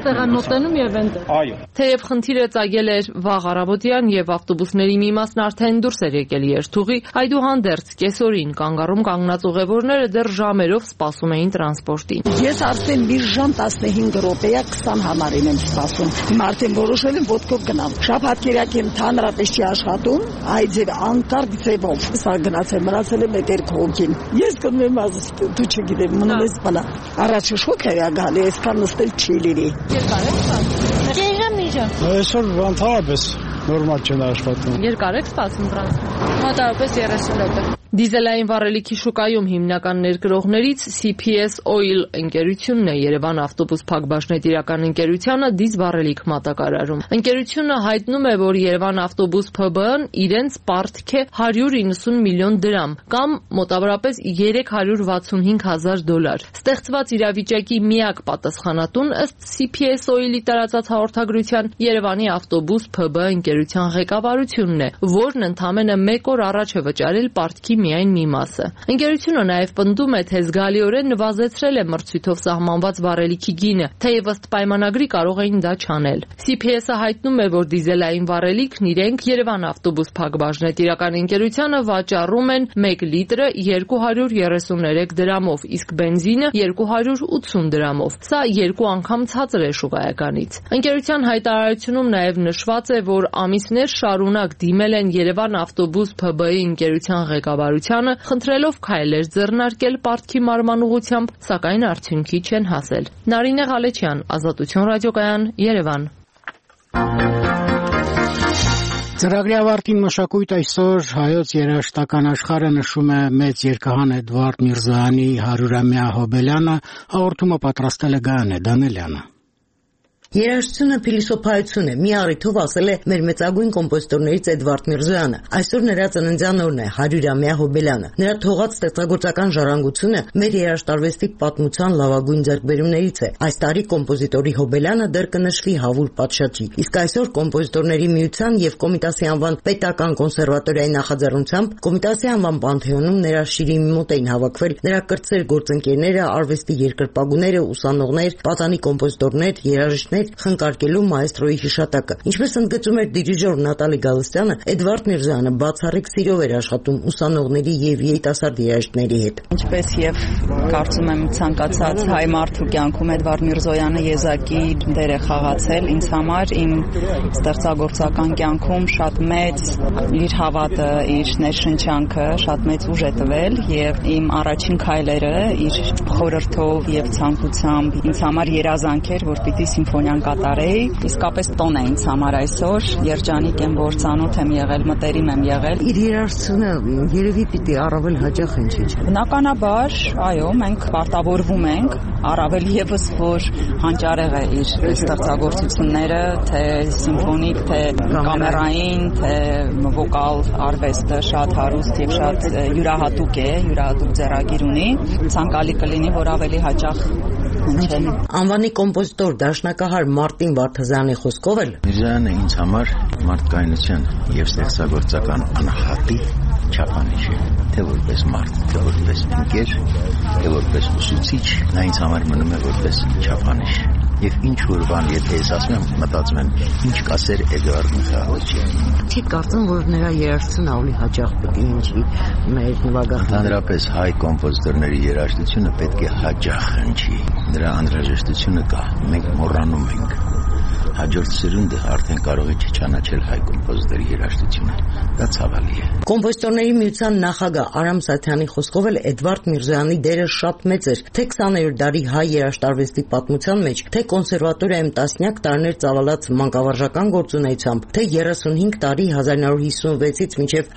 այստեղ են մոտենում եւ այնտեղ։
Այո։
Թեև խնդիրը ծագել էր վաղ առավոտյան եւ ավտոբուսների մի մասն արդեն դուրս էր եկել երթուղի, այդուհանդերձ կեսօրին կանգառում կանգնած ուղևորները դեռ ժամերով սպասում էին տրանսպորտին։
Ես արդեն մի ժամ 15 րոպեա 20 համարին եմ սպասում։ Հիմա արդեն որոշել եմ ոտքով գնամ։ Շաբաթ-կիրակի ընդհանրապես չի աշխատում, այ ձև անկարգ ձևով։ Սա գնացել, մնացել եմ այդ երկողին։ Ես գնում եմ դու չգիտեմ, մնում ես բանա։ Առաջ շոկ է գալի, այսքան նստել չի լինի։
Երկար եք սպասում։
Մի ժամ։
Այսօր ընդհանրապես նորմալ չեն աշխատում։
Երկար եք սպասում տրանսպորտ։ Մոտավորապես 30 րոպե։ Դիզելային վառելիքի շուկայում հիմնական ներկրողներից CPS Oil ընկերությունն է, Երևան ավտոբուս փակbaşնետիրական ընկերությանը դիզվառելիք մատակարարում։ Ընկերությունը հայտնում է, որ Երևան ավտոբուս ՓԲ-ն իրենց պարտք է 190 միլիոն դրամ կամ մոտավորապես $365,000։ Ստեղծված իրավիճակի միակ պատասխանատուն ըստ CPS Oil-ի տարածած հաղորդագրության Երևանի ավտոբուս ՓԲ ընկերության ղեկավարությունն է, որն ընդամենը 1 օր առաջ է վճարել պարտքի միայն մի մասը։ Ընկերությունը նաև պնդում է, թե զգալիորեն նվազեցրել է մրցույթով սահմանված վառելիքի գինը, թեև ըստ պայմանագրի կարող էին դա չանել։ CPS-ը հայտնում է, որ դիզելային վառելիքն իրենք Երևան ավտոբուս փակbaşնետիրական ընկերությանը վաճառում են 1 լիտրը 233 դրամով, իսկ բենզինը 280 դրամով։ Սա 2 անգամ ցածր է շուկայականից։ Ընկերության հայտարարությունում նաև նշված է, որ ամիսներ շարունակ դիմել են Երևան ավտոբուս ՓԲ-ի ընկերության ղեկավարությանը, խնդրելով քայլեր ձեռնարկել պարտքի մարման ուղղությամբ, սակայն արդյունքի չեն հասել։ Նարինե Ղալեչյան, Ազատություն ռադիոկայան, Երևան։
Ծրագրի ավարտին մշակույթ այսօր հայոց երաժշտական աշխարհը նշում է մեծ երգահան Էդվարդ Միրզոյանի 100-ամյա հոբելյանը, հաղորդումը պատրաստել է Գայանե Դանելյանը։
Երաժշտությունը փիլիսոփայություն է, մի առիթով ասել է մեր մեծագույն կոմպոզիտորներից Էդվարդ Միրզոյանը։ Այսօր նրա ծննդյան օրն է, 100-ամյա հոբելյանը։ Նրա թողած ստեղծագործական ժառանգությունը մեր երաժշտարվեստի պատմության լավագույն ձեռքբերումներից է։ Այս տարի կոմպոզիտորի հոբելյանը դեռ կնշվի Հավուր պատշաճի։ Իսկ այսօր կոմպոզիտորների միության եւ Կոմիտասի անվան պետական կոնսերվատորիայի նախաձեռնությամբ Կոմիտասի անվան Պանթեոնում նրա շիրիմի մոտ էին հավաքվել նրա կրտսեր գործընկերները, արվեստի երկրպագուները, ուսանողներ, պատանի կոմպոզիտորներ, երաժիշտներ խնկարկելու մայստրոյի հիշատակը։ Ինչպես ընդգծում էր դիրիժոր Նատալի Գալստյանը, Էդվարդ Միրզոյանը բացառիկ սիրով էր աշխատում ուսանողների եւ երիտասարդ երաժիշտների հետ։
Ինչպես եւ կարծում եմ ցանկացած հայ մարդու կյանքում Էդվարդ Միրզոյանը եզակի դեր է խաղացել ինձ համար, իմ ստեղծագործական կյանքում շատ մեծ իր հավատը, իր ներշնչանքը շատ մեծ ուժ է տվել եւ իմ առաջին քայլերը իր խորհրդով եւ ցանկությամբ ինձ համար երազանք էր, որ պիտի սիմֆոնիան կատարեի, իսկապես տոն է ինձ համար այսօր, երջանիկ եմ, որ ծանոթ եմ եղել, մտերիմ եմ եղել։
Իր երաժշտությունը երևի պիտի առավել հաճախ հնչի, չէ՞։
Բնականաբար, այո, մենք պարտավորվում ենք, առավել եւս որ հանճարեղ է իր ստեղծագործությունները, թե սիմֆոնիկ, թե կամերային, թե վոկալ արվեստը շատ հարուստ եւ շատ յուրահատուկ է, յուրահատուկ ձեռագիր ունի, ցանկալի կլինի, որ ավելի հաճախ հնչի։
Անվանի կոմպոզիտոր դաշնակահար Մարտին Վարդազյանի խոսքով էլ
Միրզոյանը ինձ համար մարդկայնության եւ ստեղծագործական անհատի չափանիշ է, թե որպես մարդ, թե որպես ընկեր, թե որպես ուսուցիչ, նա ինձ համար մնում է որպես չափանիշ։ Եվ ինչ որ բան, եթե ես ասում եմ, մտածում եմ, ինչ կասեր Էդվարդ Միրզոյանը։
Չի կարծում, որ նրա երաժշտությունը ավելի հաճախ պետք է հնչի մեր նվագախմբում։
Ընդհանրապես հայ կոմպոզիտորների երաժշտությունը պետք է հաճախ հնչի։ Դրա անհրաժեշտությունը կա, մենք մոռանում ենք։ Հաջորդ սերունդը արդեն կարող է չճանաչել հայ կոմպոզիտորի երաժշտությունը։ Դա ցավալի է։
Կոմպոզիտորների միության նախագահ Արամ Սաթյանի խոսքով էլ Էդվարդ Միրզոյանի դերը շատ մեծ էր, թե 20-րդ դարի հայ երաժշտարվեստի պատմության մեջ, թե կոնսերվատորիայում տասնյակ տարիներ ծավալած մանկավարժական գործունեությամբ, թե 35 տարի 1956-ից մինչև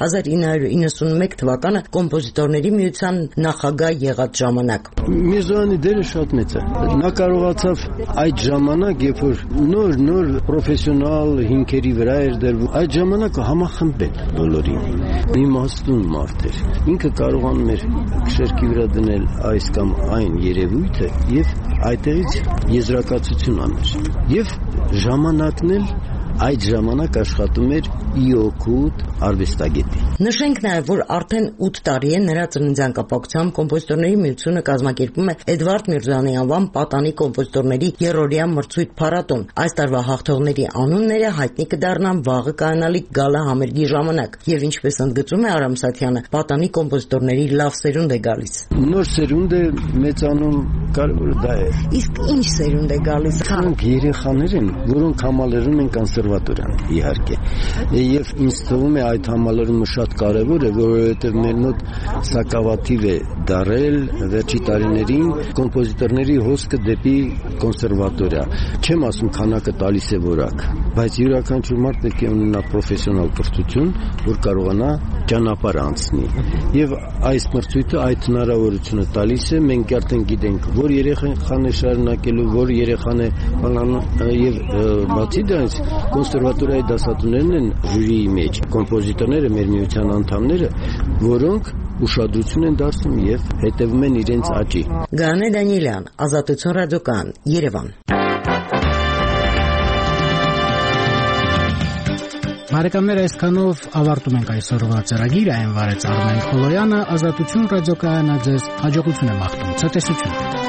1991 թվականը կոմպոզիտորների միության նախագահ եղած ժամանակ։
Միրզոյանի դերը շատ մեծ է։ Նա կարողացավ այդ ժամանակ, երբ որ նոր պրոֆեսիոնալ հիմքերի վրա էր դրվում, այդ ժամանակը համախմբել բոլորին։ Մի մաստուն մարդ էր։ Ինքը կարողանում էր շերքի վրա դնել այս կամ այն երևույթը եւ այդտեղից եզրակացություն անել։ Եվ ժամանակն էլ այդ ժամանակ աշխատում էր իօքուտ արվեստագետի։
Նշենք նաև, որ արդեն 8 տարի է նրա ծննդյան կապակցությամբ կոմպոզիտորների միությունը կազմակերպում է Էդվարդ Միրզոյանի անվան պատանի կոմպոզիտորների երրորդյա մրցույթ փառատոն։ Այս տարվա հաղթողների անունները հայտնի կդառնան վաղը կայանալիք գալա համերգի ժամանակ։ Եվ ինչպես ընդգծում է Արամ Սաթյանը, պատանի կոմպոզիտորների լավ սերունդ է գալիս։
Նոր սերունդ է մեծանում, կարևորը դա է։
Իսկ ինչ սերունդ է գալիս։
Նրանք երեխաներ են, որոնք համալրում են կոնսերվատորիան, իհարկե։ Եվ ինձ թվում է այդ համալրումը շատ կարևոր է, որովհետև մեր մոտ սակավաթիվ է դարել վերջի տարիներին կոմպոզիտորների հոսքը դեպի կոնսերվատորիա։ Չեմ ասում քանակը տալիս է որակ, բայց յուրաքանչյուր մարդ պետք է ունենա պրոֆեսիոնալ կրթություն, որ կարողանա ճանապարհ անցնի։ Եվ այս մրցույթը այդ հնարավորությունը տալիս է, մենք արդեն գիտենք, որ երեխան է շարունակելու, որ երեխան է եւ բացի դրանից կոնսերվատորիայի դասատուներն են ժյուրիի մեջ, կոմպոզիտորները մեր միության անդամները, որոնք ուշադրություն են դարձնում եւ հետեւում են իրենց աճի։
Գանե Դանիելյան, Ազատություն ռադիոկայան, Երևան։
Բարեկամներ, այսքանով ավարտում ենք այսօրվա ծրագիրը, այն վարեց Արմեն Խոլոյանը, Ազատություն ռադիոկայանը ձեզ հաջողություն է մաղթում, ցտեսություն։